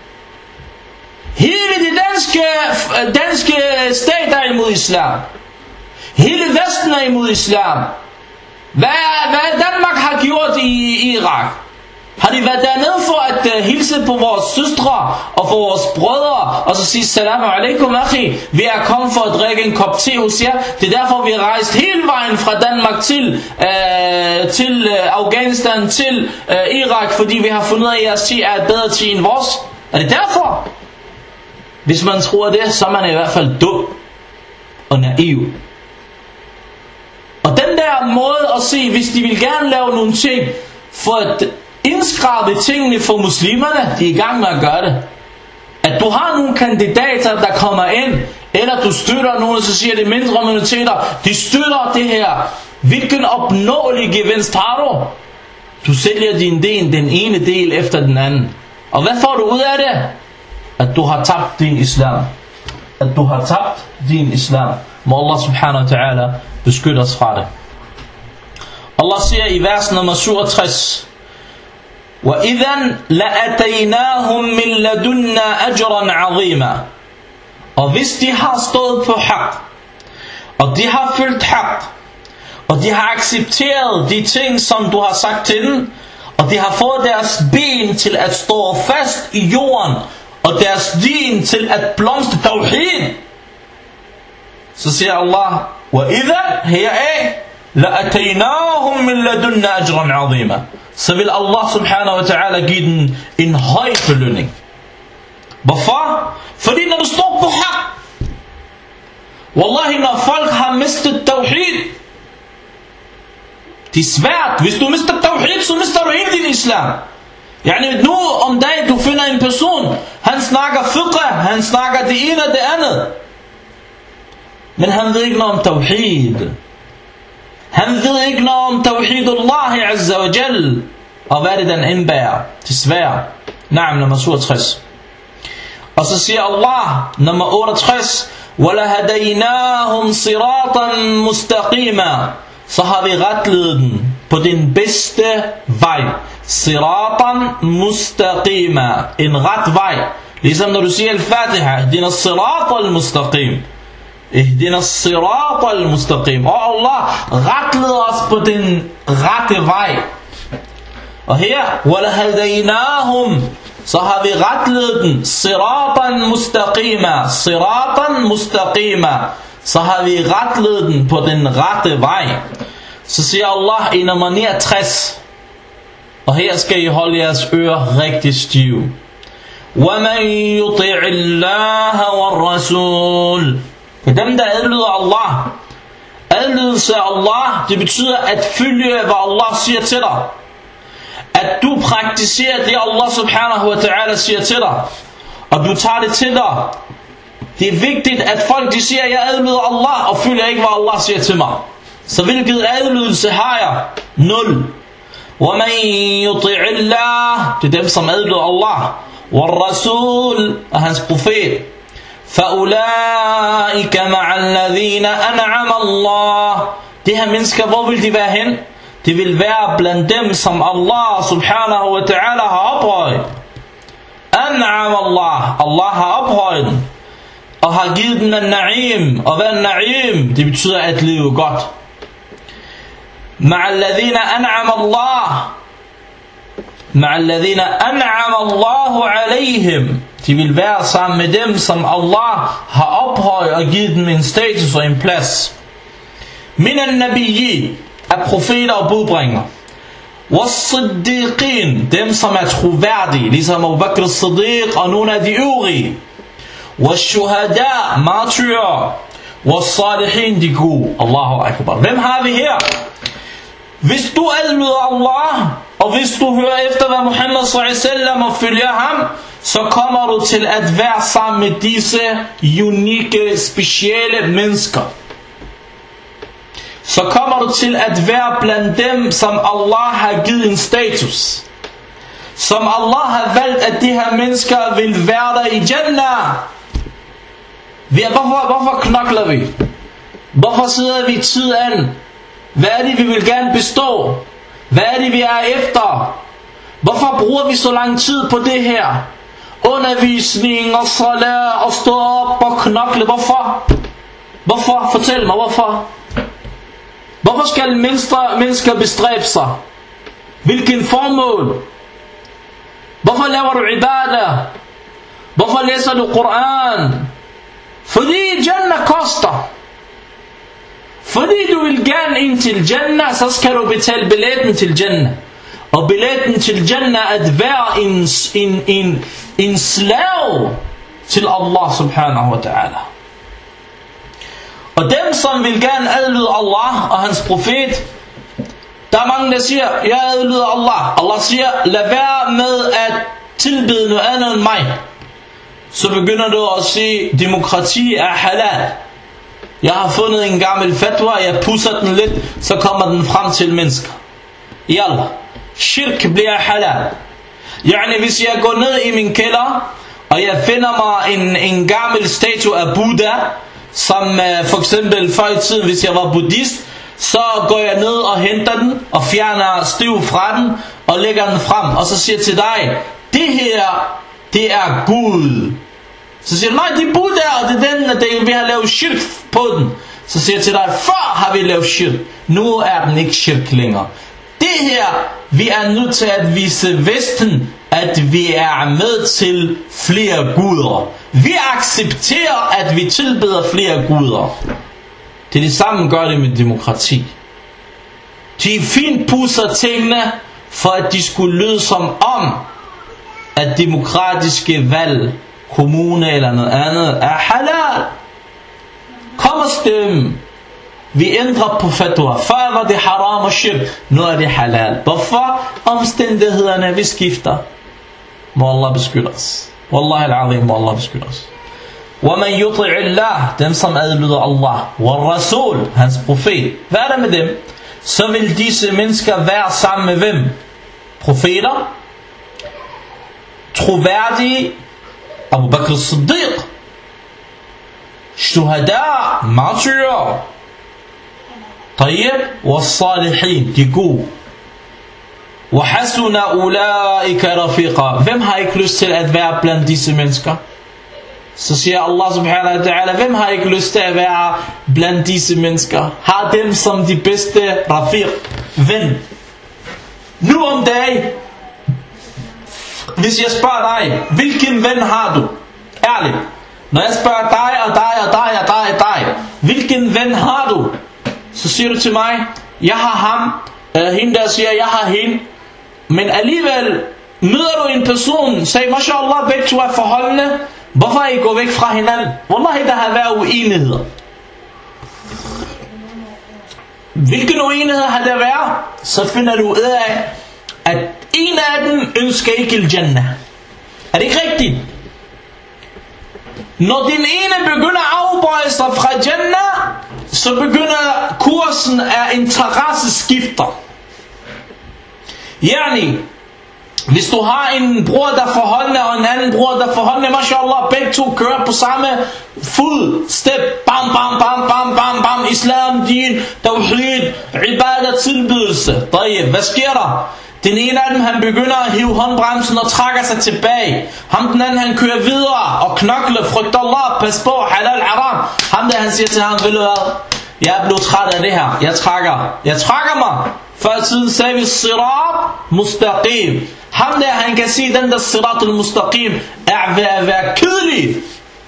Speaker 1: Hele det danske, danske stat er imod islam. Hele Vesten er imod islam. Hvad, hvad Danmark har gjort i, i Irak? Har de været dernede for at uh, hilse på vores søstre og for vores brødre og så sige salam alaikum akhi, vi er kommet for at drikke en kop te hos jer. Det er derfor vi er rejst hele vejen fra Danmark til, uh, til uh, Afghanistan til uh, Irak, fordi vi har fundet ud af at jeres te er bedre te end vores. Er det derfor? Hvis man tror det, så er man i hvert fald dum og naiv. Og den der måde at se, hvis de vil gerne lave nogle ting for at indskrabe tingene for muslimerne, de er i gang med at gøre det. At du har nogle kandidater, der kommer ind, eller du støtter nogen, så siger det mindre minoriteter, de støtter det her. Hvilken opnåelig gevinst har du? Du sælger din del, den ene del efter den anden. Og hvad får du ud af det? At du har tabt din islam. At du har tabt din islam. Må Allah subhanahu wa ta'ala beskytte os fra det. Allah siger i vers nummer syvogtres: وَإِذَنْ لَأَتَيْنَاهُمْ مِنْ لَدُنَّا أَجْرًا عَظِيمًا. Og hvis de har stået på haq, og de har følt haq, og de har accepteret de ting, som du har sagt til dem, og de har fået deres ben til at stå fast i jorden, og deres din til at blomstre tawhid, så siger Allah, وَإِذَا heraf, لَأَتَيْنَاهُمْ مِنْ لَدُنَّا أَجْرًا عَظِيمًا. Så vil Allah subhanahu wa ta'ala give den en høj belønning. Hvorfor? Fordi når du står på haq, wallahi, når folk har mistet tawhid, det er svært. Hvis du mister tawhid, så mister du hele din islam. Yani nu om dagen du finder en person, han snakker fiqh, han snakker det ene og det andet, men han ved ikke noget om tawhid. Han ved ikke noget om tawhidullah azza wa jal, og hvad det den indbærer. Desværre. Naam, nummer syvogtres. Og så siger Allah, nummer otteogtres, وَلَهَدَيْنَاهُمْ صِرَاطًا مُسْتَقِيمًا. Så har vi retledet den på den bedste vej. Siratan mustaqima, en ret vej. Ligesom når du siger al-Fatiha, ihdina as-sirata al-mustaqim, ihdina as-sirata al-mustaqim. Og Allah retleder os på den rette vej. Og her, وَلَهَدَيْنَاهُمْ, så har vi retledet den, siratan mustaqima, siratan mustaqima, så har vi retledet den på den rette vej. Så siger Allah i nummer niogtres, og her skal I holde jeres ører rigtig stive. وَمَنْ يُطِعِ اللَّهَ وَالرَّسُولِ. For dem der adlyder Allah. Adlydelse af Allah, det betyder at følge hvad Allah siger til dig. At du praktiserer det Allah subhanahu wa ta'ala siger til dig, og du tager det til dig. Det er vigtigt at folk de siger jeg adlyder Allah og følger ikke hvad Allah siger til mig. Så hvilket adlydelse har jeg? Nul. وَمَنْ يُطِعِ اللَّهِ. Det er dem som adlyder Allah. وَالرَّسُولِ. Og hans profet. فَأُولَٰئِكَ مَعَ الَّذِينَ أَنْعَمَ اللَّهِ. De her mennesker, hvor vil de være hen? De vil være blandt dem som Allah subhanahu wa ta'ala har ophøjet. An'am Allah. Allah har ophøjet og har givet den en na'im. Og hvad er na'im? Det betyder at leve godt. مَعَ الَّذِينَ أَنْعَمَ اللَّهِ. مَعَ الَّذِينَ أَنْعَمَ اللَّهُ عَلَيْهِمْ. De vil være sammen med dem som Allah har ophøjet og givet dem en status og en plads. Min an-nabiyyi, af profeter og budbringer. Was-siddiqin, dem som er troværdige, ligesom Abu Bakr as-Siddiq og nogle af de øvrige. Was-shuhada, martyrer. Was-salihin, de gode. Allahu akbar. Hvem har vi her? Hvis du adlyder Allah, og hvis du hører efter hvad Muhammad sallallahu alaihi wasallam og følger ham, så kommer du til at være sammen med disse unikke, specielle mennesker. Så kommer du til at være blandt dem, som Allah har givet en status. Som Allah har valgt, at de her mennesker vil være der i Jannah. Hvorfor, hvorfor knokler vi? Hvorfor sidder vi tid an? Hvad er det, vi vil gerne bestå? Hvad er det, vi er efter? Hvorfor bruger vi så lang tid på det her? Undervisning og salat og stå op og knokle. Hvorfor? Hvorfor? Fortæl mig, hvorfor? Hvorfor skal mennesker bestræbe sig? Hvilken formål? Hvorfor laver du ibadah? Hvorfor læser du Koran? Fordi Jannah koster. Fordi du vil gerne ind til Jannah, så skal du betale billetten til Jannah. Og billetten til Jannah at være en, en, en, en slave til Allah subhanahu wa ta'ala. Og dem som vil gerne adlyde Allah og hans profet, der er mange der siger, jeg adlyder Allah. Allah siger, lad være med at tilbede noget andet end mig. Så begynder du at sige, demokrati er halal. Jeg har fundet en gammel fatwa, jeg pusser den lidt, så kommer den frem til mennesker. Yalla, shirk bliver halal. Yani hvis jeg går ned i min kælder, og jeg finder mig en, en gammel statue af Buddha, som uh, for eksempel før i tiden, hvis jeg var buddhist, så går jeg ned og henter den, og fjerner støv fra den, og lægger den frem, og så siger til dig, det her, det er Gud. Så siger du, nej, det er Buddha, og det er den, at vi har lavet shirk på den. Så siger jeg til dig, før har vi lavet shirk, nu er den ikke shirk længere. Det her, vi er nødt til at vise Vesten, at vi er med til flere guder. Vi accepterer, at vi tilbeder flere guder. Det er det samme, gør det med demokrati. De fint pusser tingene, for at de skulle lyde som om, at demokratiske valg, kommune eller noget andet, er halal. Kom og stem. Vi ændrer på fatwa. Før var det haram og shirk, nu er det halal. Hvorfor? Omstændighederne vi skifter. Må Allah beskytte os. Wallahi al-azim, må Allah beskytte os. وَمَنْ يُطِعِ اللَّهِ, dem som adlyder Allah. وَالرَّسُولِ, hans profet. Hvad er der med dem? Så vil disse mennesker være sammen med hvem? Profeter, troværdige, Abu Bakr as-Siddiq, shuhada, martyrer, طيب, والصالحين, de gode. وَحَسُنَ أُولَٰئِكَ رَفِيقًا. Hvem har ikke lyst til at være blandt disse mennesker? Så siger Allah subhanahu wa ta'ala, hvem har ikke lyst til at være blandt disse mennesker? Har dem som de bedste rafiq, ven. Nu om dagen, hvis jeg spørger dig, hvilken ven har du? Ærligt. Når jeg spørger dig og dig og dig og dig og dig, hvilken ven har du? Så siger du til mig, jeg har ham, øh, hende der siger, jeg har hende. Men alligevel møder du en person, sagde, mashallah, begge to er forholdende, hvorfor er I gå væk fra hinanden? Wallahi, der har været uenigheder. Hvilken uenighed har der været? Så finder du ud af, at en af dem ønsker ikke al-Jannah. Er det ikke rigtigt? Når den ene begynder at afbøje sig fra Jannah, så begynder kursen af interesseskifter. Yani, hvis du har en bror, der forholdende, og en anden bror, der forholdende, mashallah, begge to kører på samme fuld step, bam, bam, bam, bam, bam, bam, islam, din, tawhid, ibadah, tilbydelse. Hvad sker der? Den ene af dem, han begynder at hive håndbremsen og trækker sig tilbage. Ham den anden, han kører videre og knokler, frygter Allah, pas på, halal, haram. Ham der, han siger til ham, ved du hvad? Jeg er blevet træt af det her. Jeg trækker. Jeg trækker mig. Før tiden sagde vi, sirat mustaqim. Ham der, han kan sige, den der sirat al-mustaqim er ved at være kedelig.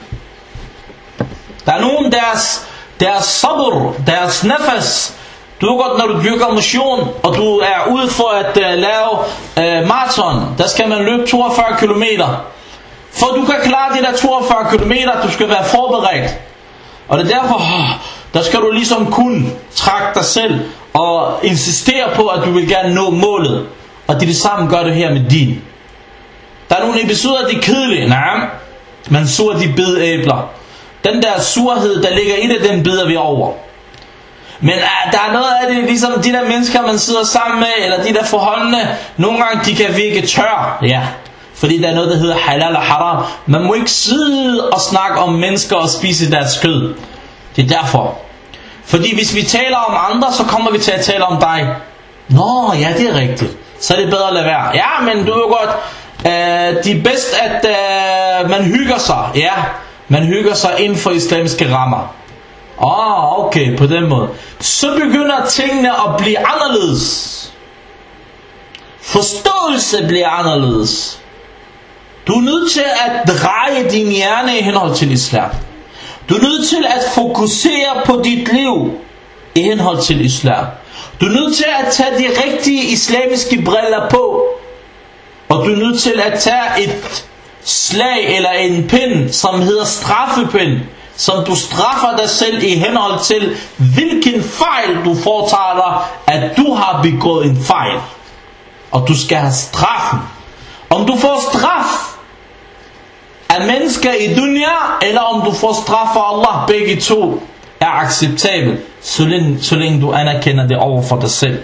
Speaker 1: Der er nogen, deres, deres sabr, deres nafas. Du er godt, når du dyrker motion, og du er ude for at uh, lave uh, maraton, der skal man løbe toogfyrre kilometer. For du kan klare de der toogfyrre kilometer, du skal være forberedt. Og det er derfor, der skal du ligesom kun trække dig selv og insistere på, at du vil gerne nå målet. Og det er det samme, gør det her med din. Der er nogle episoder, de er kedelige. Nej, man sur de bedæbler. Den der surhed, der ligger i det, den bider vi over. Men uh, der er noget af det, ligesom de der mennesker, man sidder sammen med, eller de der forholdende, nogle gange de kan virke tør. Ja, fordi der er noget, der hedder halal og haram. Man må ikke sidde og snakke om mennesker og spise deres kød. Det er derfor. Fordi hvis vi taler om andre, så kommer vi til at tale om dig. Nå, ja, det er rigtigt. Så er det bedre at lade være. Ja, men du er godt, øh, det er bedst, at øh, man hygger sig. Ja, man hygger sig inden for islamiske rammer. Åh, oh, okay, på den måde. Så begynder tingene at blive anderledes. Forståelse bliver anderledes. Du er nødt til at dreje din hjerne i henhold til islam. Du er nødt til at fokusere på dit liv i henhold til islam. Du er nødt til at tage de rigtige islamiske briller på. Og du er nødt til at tage et slag eller en pind, som hedder straffepind, som du straffer dig selv i henhold til, hvilken fejl du foretager dig, at du har begået en fejl. Og du skal have straffen. Om du får straf af mennesker i dunya, eller om du får straf af Allah, begge to er acceptabel, så længe, så længe du anerkender det over for dig selv.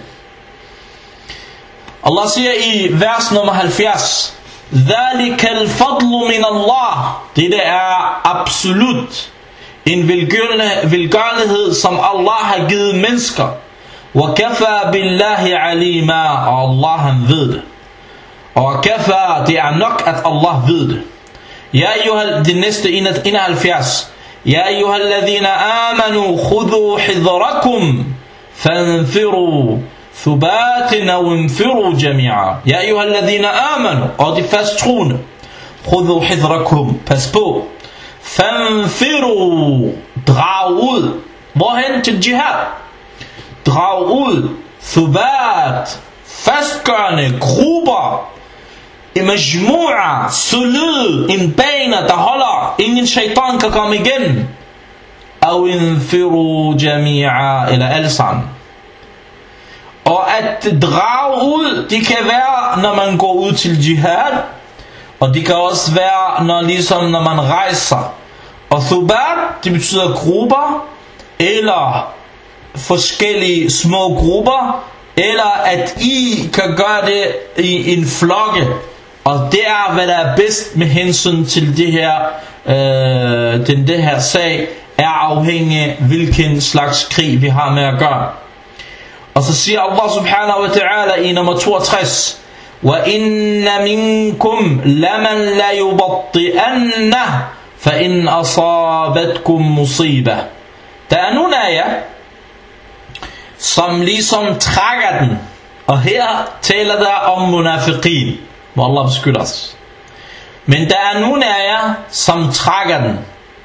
Speaker 1: Allah siger i vers nummer halvfjerds, ذَلِكَ الْفَضْلُ مِنَ اللَّهِ. Det er absolut en velgørenhed, som Allah har givet mennesker. وَكَفَى بِاللَّهِ عَلِيمًا. Og Allah han ved det. Og kafā, det er nok at Allah ved det. Ja, ayyuhal, det næste enoghalvfjerds. Ja, ayyuhalladhina amanu khudhu hidrakum fanfiru thubatin aw infiru jami'a. Ja, ayyuhalladhina amanu, og de fast troende. Khudhu hidrakum, pas på. Fanfiru, drag ud. Hvorhen? Til jihad. Drag ud. Thubat, fastgørende grupper. Majmu'a, solid, en baner, der holder, ingen shaitan kan komme igennem. Aw infiru jami'a, eller alle sammen. Og at drage ud, det kan være, når man går ud til jihad, og det kan også være, når, ligesom, når man rejser. Og thubat, det betyder grupper, eller forskellige små grupper, eller at I kan gøre det i en flokke. Og det er, hvad der er bedst med hensyn til det her, øh, den det her sag, er afhængig af hvilken slags krig vi har med at gøre. Og så siger Allah subhanahu wa ta'ala i nummer toogtres, وَإِنَّ مِنْكُمْ لَمَنْ لَا يُبَطِّئَنَّ فَإِنْ أَصَابَتْكُمْ مُصِيبَةً. Der er nogle af jer, som ligesom trækker den. Og her taler der om munafiqin. Må Allah beskytte os. Men der er nogle af jer, som trækker den.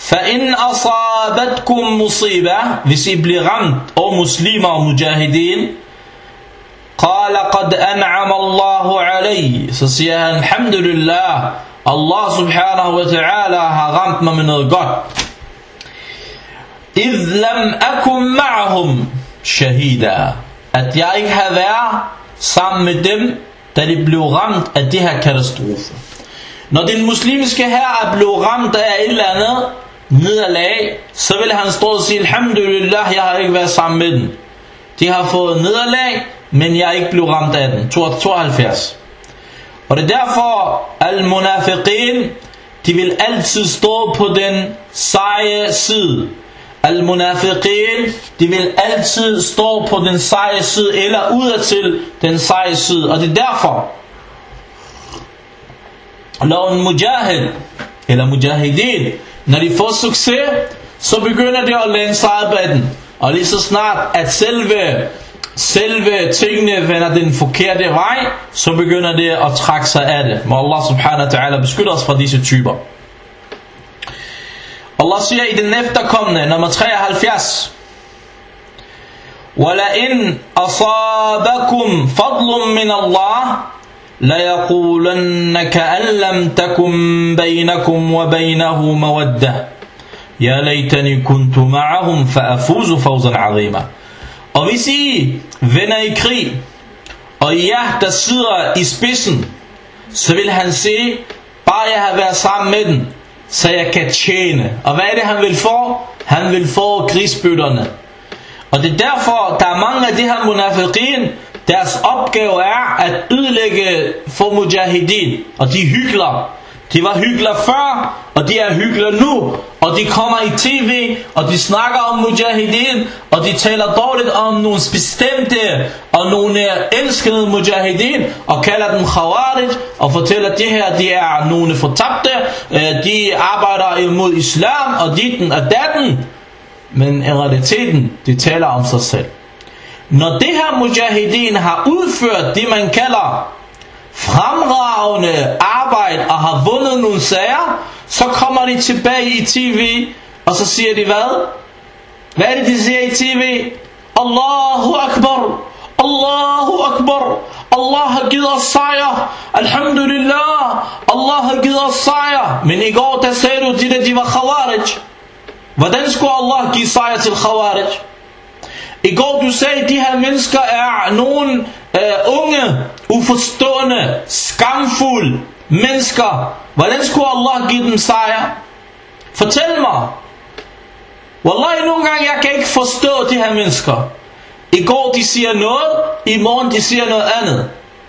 Speaker 1: فَإِنْ أَصَابَتْكُمْ مُصِيبَةً, hvis I bliver ramt, og muslimer og mujahideen, قَالَ قَدْ أَنْعَمَ اللَّهُ عَلَيْهِ, så siger han, alhamdulillah, Allah subhanahu wa ta'ala har ramt mig med noget godt. إِذْ لَمْ أَكُمْ مَعَهُمْ شَهِيدًا, at jeg ikke har været sammen med dem, da de blev ramt af det her katastrofe. Når den muslimske her er blevet ramt af et eller andet nederlag, så vil han stå og sige, alhamdulillah, jeg har ikke været sammen med den. De har fået nederlag, men jeg er ikke blevet ramt af den. tooghalvfjerds. Og det er derfor, al-munafiqin, de vil altid stå på den seje side. Al-munafiqin, de vil altid stå på den seje side, eller udadtil den seje side. Og det er derfor, når en mujahid, eller mujahideen, når de får succes, så begynder det at læne sig op af den. Og lige så snart, at selve, selve tingene vender den forkerte vej, så begynder det at trække sig af det. Må Allah subhanahu wa ta'ala beskytte os fra disse typer. Allah siger i den efterkommende, nummer treoghalvfjerds, وَلَئِنْ أَصَابَكُمْ فَضْلٌ مِّنَ اللَّهِ لَيَقُولَنَّ كَأَن لَّمْ تَكُن بَيْنَكُمْ وَبَيْنَهُ مَوَدَّةٌ يَا لَيْتَنِي كُنْتُ مَعَهُمْ فَأَفُوزُ فَوْزًا عَظِيمًا. Og hvis I vender i krig, og I jer, der sidder i spidsen, så vil han sige, bare jeg har været sammen med den, så jeg kan tjene. Og hvad er det han vil få? Han vil få krigsbytterne. Og det er derfor, der er mange af de her munafiqin, deres opgave er at ødelægge for mujahideen. Og de hykler. De var hykler før, og de er hykler nu. Og de kommer i tv, og de snakker om mujahideen, og de taler dårligt om nogle bestemte og nogle elskede mujahideen, og kalder dem khawarij, og fortæller at de her, de er nogle fortabte, de arbejder imod islam, og ditten og datten. Men i realiteten, de taler om sig selv. Når det her mujahideen har udført det man kalder fremragende arbejde og har vundet nogle sager, så kommer de tilbage i tv, og så siger de hvad? Hvad er det de siger i tv? Allahu Akbar, Allahu Akbar, Allah har givet os sejr, alhamdulillah, Allah har givet os sejr. Men i går der sagde du, de der de var khawarij. Hvordan skulle Allah give sejr til khawarij? I går du sagde, at de her mennesker er nogle øh, unge, uforstående, skamfulde mennesker. Hvordan skulle Allah give dem sejr? Fortæl mig. Wallahi, nogle gange jeg kan ikke forstå de her mennesker. I går de siger noget, i morgen de siger noget andet.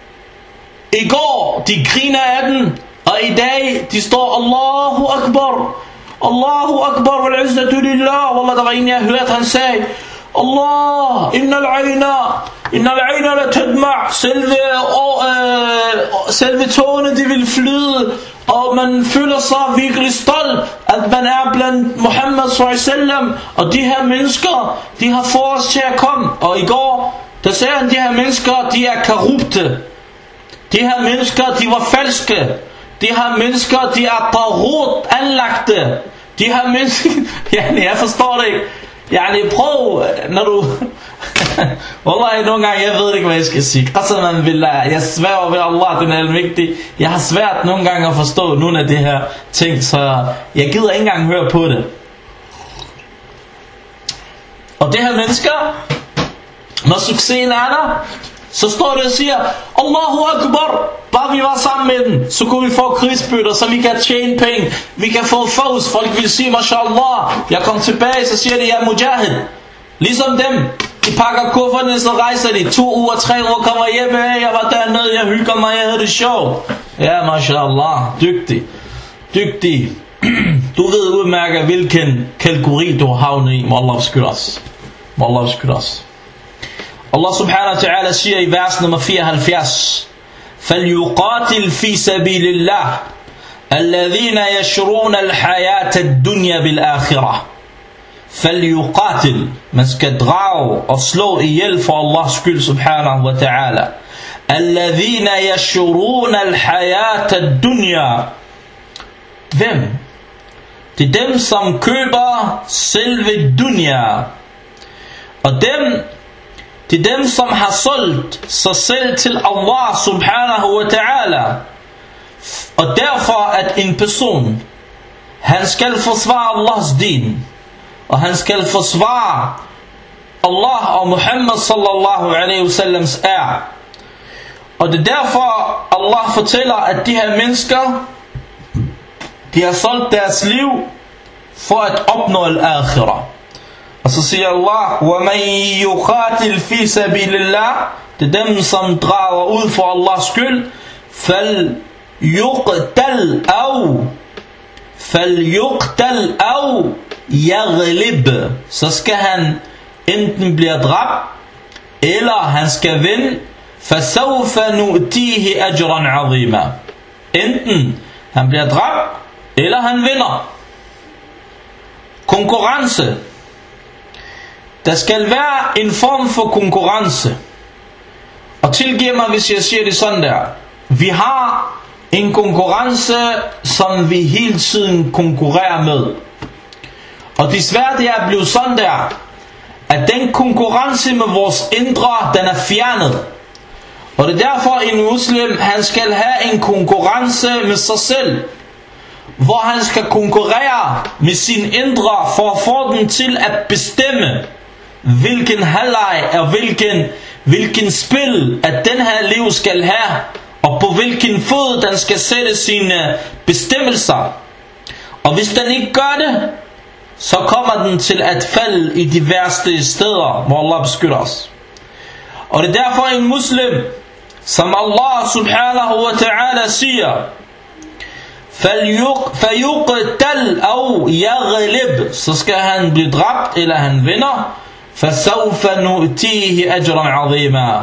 Speaker 1: I går de griner af den, og i dag de står Allahu Akbar, Allahu Akbar, wal izzatu lillah. Wallah, der var en jeg hørte, han sagde, Allah, inna al-ayna, inna al-ayna la tadma', selve, øh, selve tårene, de vil flyde, og man føler sig virkelig stolt, at man er blandt Muhammad sallallahu alaihi wasallam, og de her mennesker, de har fået os til at komme. Og i går, der sagde han, de her mennesker, de er korrupte, de her mennesker, de var falske, de her mennesker, de er tarot anlagte, de her mennesker, ja, jeg forstår det ikke. Yani prøv, når du Wallahi, nogle gange, jeg ved ikke, hvad jeg skal sige. Qasaman billah, jeg sværger ved Allah, den er almægtig. Jeg har svært nogle gange at forstå nogle af de her ting, så jeg gider ikke engang høre på det. Og det her mennesker, når succesen er der, så står det og siger, Allahu Akbar, bare vi var sammen med den, så kunne vi få krigsbytter, så vi kan tjene penge, vi kan få fawz. Folk vil sige, mashallah, jeg kom tilbage, så siger de, jeg er mujahid. Ligesom dem, de pakker kufferne, så rejser de to uger, tre uger, kommer hjem, jeg var dernede, jeg hygger mig, jeg havde det sjovt. Ja, mashallah, dygtig, dygtig. Du ved udmærket, hvilken kategori du har havnet i. Må Allah beskytte os. Må Allah beskytte os. Allah subhanahu wa ta'ala siger i vers nummer fireoghalvfjerds, فَلْيُقَاتِلْ فِي سَبِيلِ اللَّهِ الَّذِينَ يَشْرُونَ الْحَيَاةَ الدُّنْيَا بِالْآخِرَةِ. فَلْيُقَاتِلْ, man skal drage og slå ihjel for Allahs skyld subhanahu wa ta'ala. الَّذِينَ يَشْرُونَ الْحَيَاةَ الدُّنْيَا. Hvem? Det er dem, som køber selve dunya. Og dem, det er dem, som har solgt sig selv til Allah subhanahu wa ta'ala. Og derfor at en person, han skal forsvare Allahs din, og han skal forsvare Allah og Muhammad sallallahu alaihi wasallams ære. Og det er derfor Allah fortæller, at de her mennesker, de har solgt deres liv for at opnå al-akhirah. Og så siger Allah, وَمَنْ يُقَاتِلْ فِي سَبِيلِ اللَّهِ, det er dem, som drager ud for Allahs skyld, فَلْيُقْتَلْ أَوْ فَلْيُقْتَلْ أَوْ يَغْلِبْ, så skal han enten blive dræbt, eller han skal vinde. فَسَوْفَ نُؤْتِيهِ أَجْرًا عَظِيمًا, enten han bliver dræbt, eller han vinder. Konkurrence. Der skal være en form for konkurrence. Og tilgiv mig, hvis jeg siger det sådan der. Vi har en konkurrence, som vi hele tiden konkurrerer med. Og desværre det er blevet sådan der, at den konkurrence med vores indre, den er fjernet. Og det er derfor en muslim, han skal have en konkurrence med sig selv, hvor han skal konkurrere med sin indre, for at få den til at bestemme, hvilken halvleg og hvilken, hvilken spil, at den her liv skal have, og på hvilken fod den skal sætte sine bestemmelser. Og hvis den ikke gør det, så kommer den til at falde i de værste steder, hvor Allah beskytter os. Og det er derfor en muslim, som Allah subhanahu wa ta'ala siger, فَيُقْتَلْ أَوْ يَغْلِبْ, så skal han blive dræbt, eller han vinder. فَسَوْفَ نُؤْتِيهِ أَجْرًا عَظِيمًا.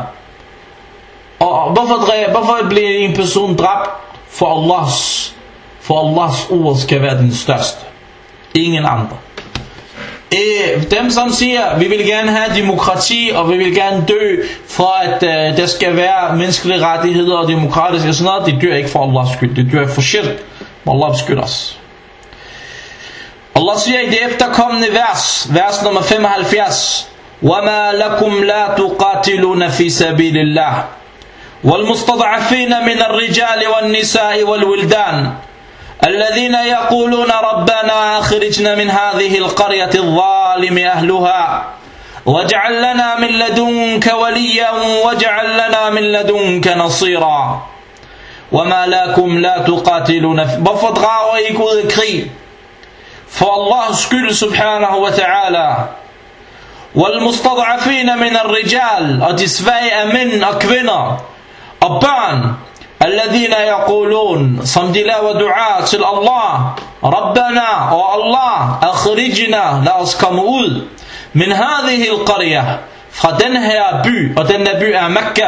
Speaker 1: Og hvorfor, hvorfor bliver en person dræbt? For Allahs, for Allahs ord skal være den største. Ingen andre. E, dem som siger, vi vil gerne have demokrati, og vi vil gerne dø, for at uh, der skal være menneskelige rettigheder og demokratiske og sådan noget, de dør ikke for Allahs skyld, de dør for shirk. Må Allah beskytte os. Allah siger i det efterkommende vers, vers nummer femoghalvfjerds, وَمَا لَكُمْ لَا تُقَاتِلُونَ فِي سَبِيلِ اللَّهِ وَالْمُسْتَضْعَفِينَ مِنَ الرِّجَالِ وَالنِّسَاءِ وَالْوِلْدَانِ الذين يقولون ربنا أخرجنا من هذه القرية الظالم أهلها واجعل لنا من لدنك وليا واجعل لنا من لدنك نصيرا وما لكم لا تقاتلون. Hvorfor drager I ikke ud i krig? For Allahs skyld subhanahu wa ta'ala. والمستضعفين من الرجال, og de svage af mænd og kvinder og børn. الذين يقولون, som de laver dua til Allah, ربنا, og Allah, أخرجنا, lad os komme ud, من هذه القرية, fra den her by, og den der by er Mekka,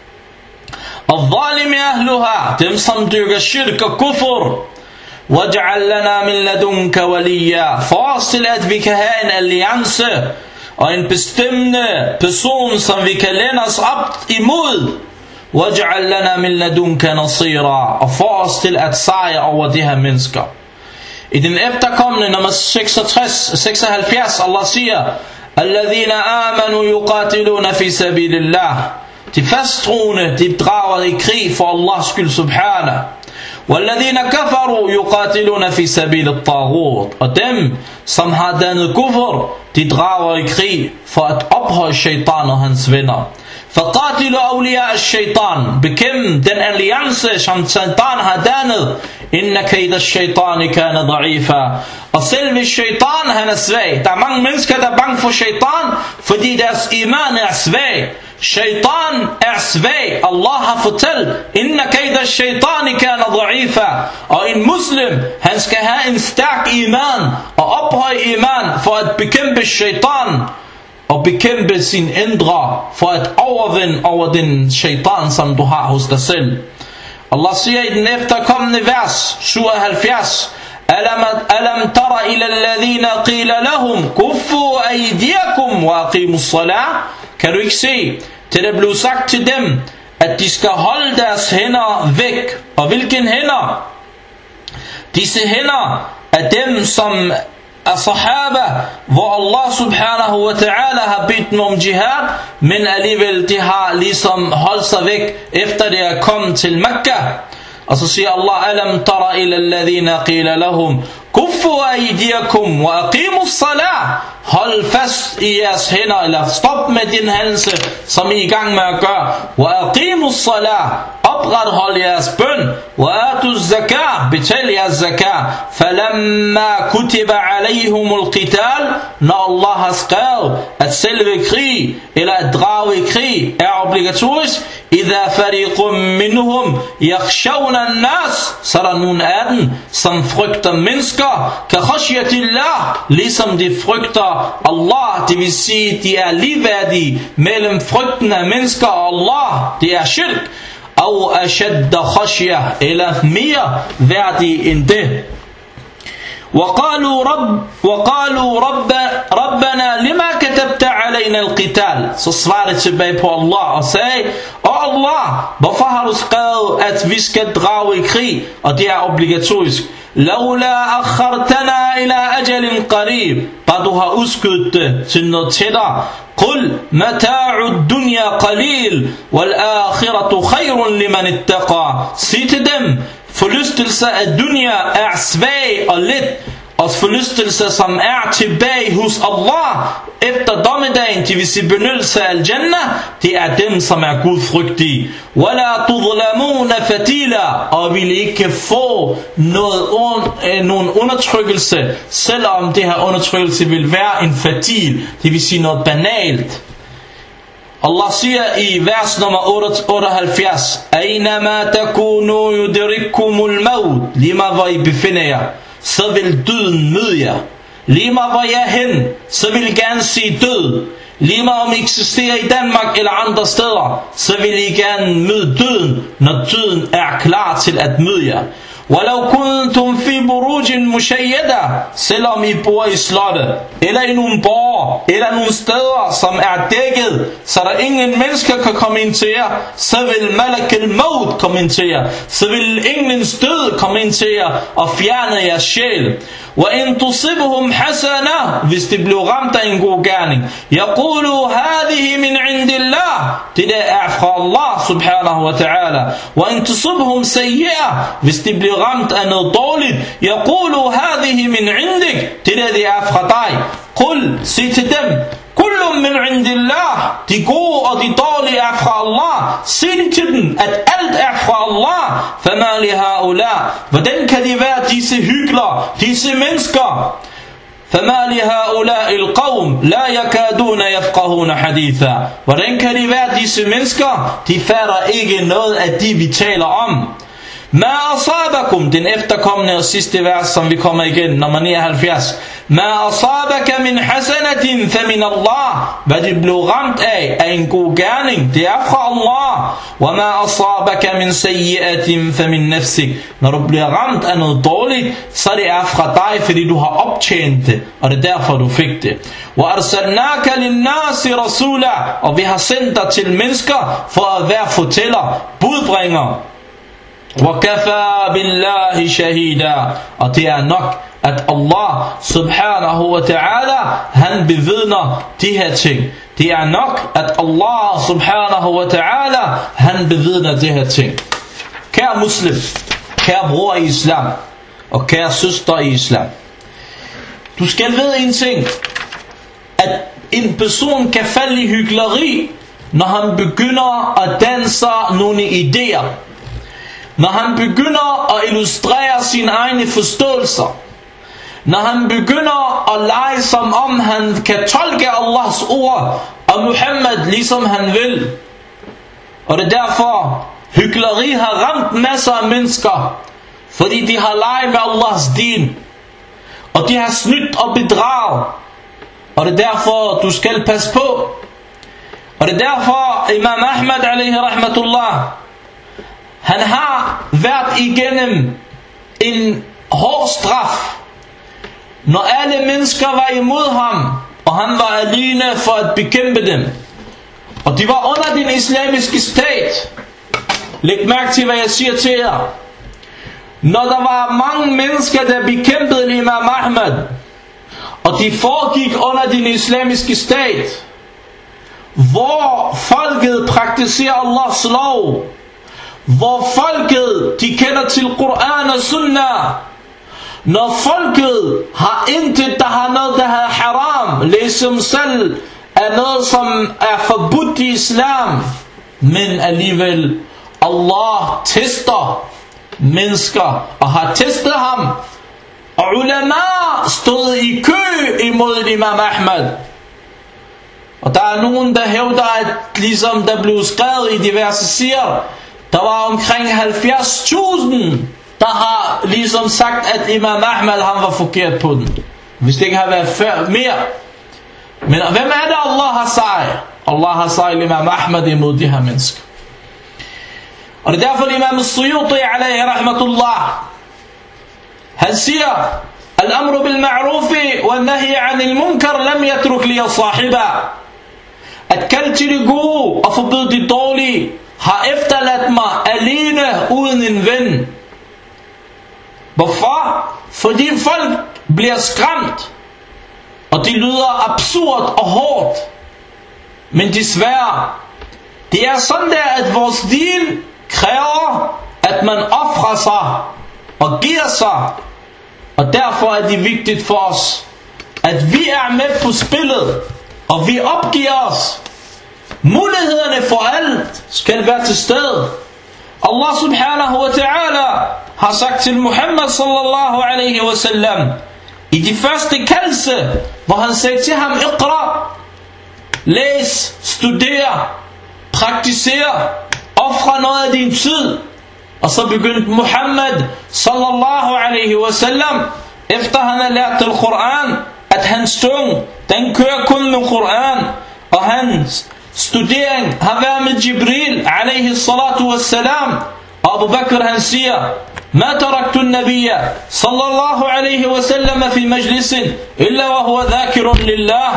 Speaker 1: الظالم أهلها, dem som dyrker shirk og kufr, واجعل لنا من لدنك وليا, for os til at vi kan have en alliance og en bestemmende person, som vi kan læne os op imod. وَاجْعَلْ لَنَا مِنْ لَدُنْكَ نَصِيرًا, og få os til at sejre over de her mennesker. I den efterkommende nummer seksogtres, seksoghalvfjerds, Allah siger, الَّذِينَ آمَنُوا يُقَاتِلُونَ فِي سَبِيلِ اللَّهِ, de fasttroende, de drager i krig for Allahs skyld subhanahu. وَالَّذِينَ كَفَرُوا يُقَاتِلُونَ فِي سَبِيلِ الطَّاغُوت, og dem, som har dannet kufr, de drager i krig for at ophøje shaitan og hans venner. فَقَاتِلُوا أَوْلِيَاءَ الشَّيْطَانِ, bekæmp den alliance, som shaitan har dannet. إِنَّ كَيْدَ الشَّيْطَانِ كَانَ ضَعِيفًا, og selv hvis shaitan han er svag. Der er mange mennesker, der er bange for shaitan, fordi deres iman er svag. Shaitan er svag. Allah har fortalt, إِنَّ كَيْدَ الشَّيْطَانِ كَانَ ضَعِيفًا, og en muslim, han skal have en stærk iman og ophøje iman for at bekæmpe shaitan og bekæmpe sin indre, for at overvinde over den shaitan, som du har hos dig selv. Allah siger i den efterkommende vers syvoghalvfjerds, Alam, alam tara ila alladhina qila lahum kuffu aydiyakum wa aqimus salah, kan du ikke se, til det blev sagt til dem, at de skal holde deres hænder væk. Og hvilken hænder? Disse hænder, af dem, som er sahaba, hvor Allah subhanahu wa ta'ala har bedt dem om jihad, men alligevel de har ligesom holdt sig væk, efter det er kommet til Mekka. Og så siger Allah, alam tara ila alladhina qila lahum kuffu aydiyakum wa aqimus salah. Hold fast i jeres hænder, eller stop med din hændelse, som I er i gang med at gøre. Wa aqimus salah. Oprethold jeres bøn. Wa atuz zakah. Betal jeres zakah. Falamma kutiba alayhumul qital. Når Allah har skrevet, at selve krig, eller at drage i krig, er obligatorisk. Idha fariqum minhum yakhshawna an-nas. Så er der nogle af dem, som frygter mennesker. Ka khashyatillah. Ligesom de frygter Allah, det vil sige, de er ligeværdige mellem frygten af mennesker og Allah. Det er shirk. Au ashadda khashya, eller mere værdige end det. وقالوا رب وقالوا رب ربنا لما كتبت علينا القتال. Så svarede tilbage på Allah og sagde, åh Allah, hvorfor har du skrevet, at vi skal drage i krig, og det er obligatorisk? لولا أخرتنا إلى أجل قريب. Bare du har udskudt det til noget tættere. قل متاع الدنيا قليل والآخرة خير لمن اتقى. Sig til dem, forlystelse af dunya er svag og let, og forlystelse som er tilbage hos Allah efter dommedagen, det vil sige benyttelse af al-Jannah, det er dem som er gudfrygtige. وَلَا تُظْلَمُونَ فَتِيلًا. Og vil ikke få noget un- nogen undertrykkelse, selvom det her undertrykkelse vil være en fatil, det vil sige noget banalt. Allah siger i vers nummer otteoghalvfjerds, Aynama takunu yudrikumul maut. Lige meget hvor I befinder jer, så vil døden møde jer. Lige meget hvor I er hen, så vil I gerne sige død. Lige meget om I eksisterer i Danmark eller andre steder, så vil I gerne møde døden, når døden er klar til at møde jer. وَلَوْ كُنْتُمْ فِي بُرُوجٍ مُشَيَّدَةٍ. Selvom I bor i slotte, eller i nogle borger, eller nogle steder, som er dækket, så der ingen mennesker kan komme ind til jer, så vil Malak al-Maut komme ind til jer. Så vil englens død komme ind til jer og fjerne jeres sjæl. وَإِن تُصِبْهُمْ حَسَنَةً. Hvis de bliver ramt af en god gerning, يَقُولُوا هَذِهِ مِنْ عِنْدِ اللَّهِ. Det der er fra Allah subhanahu wa ta'ala. وَإِن تُصِبْهُمْ سَيِّئَةً. Hvis de bliver ramt af noget dårligt, يَقُولُوا هَذِهِ مِنْ عِنْدِكَ. Det der det er fra dig. قُل. Sig til dem, kullum min indillah. De gode og de dårlige er fra Allah. Sig til dem, at alt er fra Allah. Fama li haula. Hvordan kan de være disse hykler, disse mennesker? Fama li haula al-qawm la yakaduna yafqahuna haditha. Hvordan kan de være disse mennesker? De fatter ikke noget af det vi taler om. Ma asabakum, den efterkommende og sidste vers, som vi kommer igen, nummer nioghalvfjerds. Ma asabaka min hasanatin fa min Allah. Hvad de blev ramt af, af en god gerning, det er fra Allah. Wa ma asabaka min sayyi'atin fa min nafsik. Når du bliver ramt af noget dårligt, så det er fra dig, fordi du har optjent det, og det er derfor du fik det. Wa arsalnaka lin-nasi rasula. Og vi har sendt dig til mennesker for at være fortæller, budbringer. وَكَفَى بِاللَّهِ شَهِيدًا. Og det er nok, at Allah subhanahu wa ta'ala, han bevidner de her ting. Det er nok, at Allah subhanahu wa ta'ala, han bevidner de her ting. Kære muslim, kære bror i islam, og kære søster i islam, du skal vide en ting, at en person kan falde i hykleri, når han begynder at danse nogle idéer. Når han begynder at illustrere sine egne forståelser. Når han begynder at lege som om han kan tolke Allahs ord og Muhammad ligesom han vil. Og det er derfor hykleri har ramt masser af mennesker, fordi de har leget med Allahs din, og de har snydt og bedraget. Og det er derfor du skal passe på. Og det er derfor Imam Ahmad alaihi rahmatullah, han har været igennem en hård straf, når alle mennesker var imod ham, og han var alene for at bekæmpe dem. Og de var under den islamiske stat. Læg mærke til hvad jeg siger til jer. når der var mange mennesker, der bekæmpede Imam Ahmad, og de foregik under den islamiske stat, hvor folket praktiserer Allahs lov, hvor folket, de kender til Koran og Sunnah, når folket har intet, der har noget, der er haram, ligesom selv er noget, som er forbudt i islam, men alligevel Allah tester mennesker og har testet ham, og ulama stod i kø imod Imam Ahmad. Og der er nogen, der hævder, at ligesom der blev skrevet i diverse sider, der var omkring halvfjerds tusind, der har ligesom sagt, at Imam Ahmad han var forkert på den, hvis det ikke har været før, mere. Men hvem er det Allah har sagt? Allah har sagt Imam Ahmad imod de her mennesker. Og det er derfor Imam Suyuti alayhi rahmatullah, han siger, Al-amru bil ma'rufi wa nahi anil munkar lam yatruk li sahiba. At kalde til det gode og forbyde det dårlige har efterladt mig alene uden en ven. Hvorfor? Fordi folk bliver skræmt, og det lyder absurd og hårdt. Men desværre, det er sådan der, at vores din kræver, at man offrer sig og giver sig. Og derfor er det vigtigt for os, at vi er med på spillet, og vi opgiver os. Mulighederne for alt skal være til stede. Allah subhanahu wa ta'ala har sagt til Muhammad sallallahu alaihi wa sallam, i de første kaldelse, hvor han sagde til ham, Iqra, læs, studer, praktiser, ofre noget af din tid. Og så begyndte Muhammad sallallahu alaihi wa sallam, efter han har lært til Koran, at hans tunge, den kører kun med Koran, og hans studering har været med Jibril alaihi salatu wassalam. Og Abu Bakr han siger, ما تركت النبي صلى الله عليه وسلم في مجلس إلا وهو ذاكر لله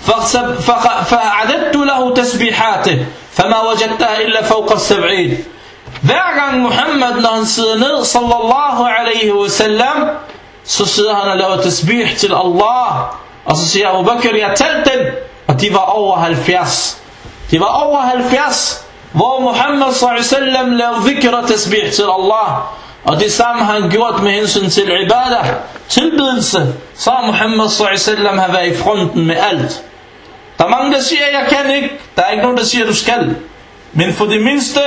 Speaker 1: فأعددت له تسبيحاته فما وجدتها إلا فوق السبعين. Hver gang Muhammad, når han sidder ned, sallallahu alaihi wasallam, så sidder han og laver tasbih til Allah. Og så siger Abu Bakr, jeg talte dem, og de var over halvfjerds. De var over halvfjerds, hvor Muhammad sallallahu alaihi wasallam lavede dhikr og tasbih til Allah. Og det samme har han gjort med hensyn til ibadah, tilbedelse. Så har Muhammad sallallahu alaihi wasallam har været i fronten med alt. Der er mange, der siger, jeg kan ikke. Der er ikke nogen, der siger, du skal. Men for det mindste,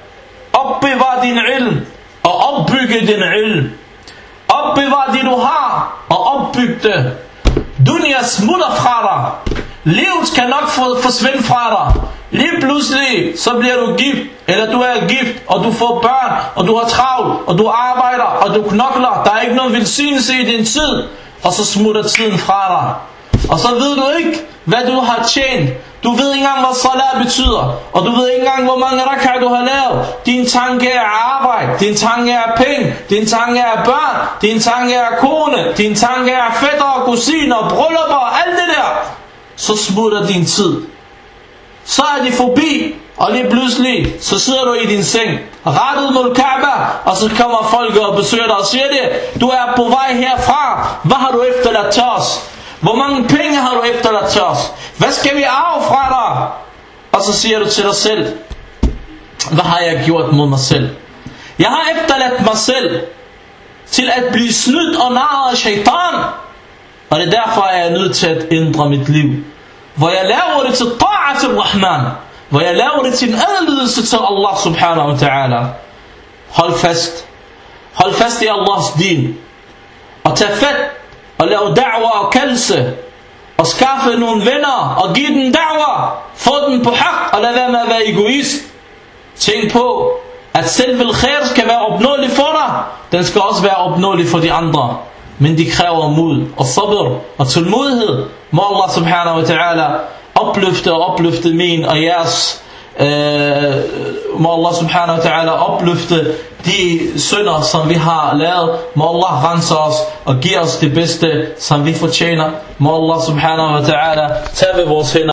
Speaker 1: opbevar din ilm, og opbygge din ilm. Opbevar det du har, og opbygge det. Dunya smutter fra dig. Livet kan nok forsvinde fra dig. Lige pludselig, så bliver du gift, eller du er gift, og du får børn, og du har travlt, og du arbejder, og du knokler. Der er ikke nogen velsignelse i din tid, og så smutter tiden fra dig. Og så ved du ikke, hvad du har tjent. Du ved ikke engang, hvad salat betyder. Og du ved ikke engang, hvor mange rak'ah du har lavet. Din tanke er arbejde. Din tanke er penge. Din tanke er børn. Din tanke er kone. Din tanke er fætter og kusiner, bryllupper og alt det der. Så smutter din tid. Så er det forbi. Og lige pludselig, så sidder du i din seng, rettet mod Kaaba, og så kommer folk og besøger dig og siger det. Du er på vej herfra. Hvad har du efterladt til os? Hvor mange penge har du efterladt til os? Hvad skal vi arve fra dig? Og så siger du til dig selv, hvad har jeg gjort mod mig selv? Jeg har efterladt mig selv til at blive snydt og narret af shaitan. Og det er derfor, jeg er nødt til at ændre mit liv. Hvor jeg laver det til ta'at al-Rahman. Hvor jeg laver det til en adlydelse til Allah subhanahu wa ta'ala. Hold fast. Hold fast i Allahs din. Og tag fat og lave da'wa og kaldelse, og skaffe nogle venner, og give den da'wa, få den på haq, og lad være med at være egoist. Tænk på, at selv vel khair skal være opnåelig for dig, den skal også være opnåelig for de andre. Men de kræver mod, og sabr, og tålmodighed. Må Allah subhanahu wa ta'ala opløfte og opløfte min og jeres, øh, må Allah subhanahu wa ta'ala opløfte de synder, som vi har lavet. Må Allah rense os og give os det bedste, som vi fortjener. Må Allah subhanahu wa ta'ala tage ved vores hænder.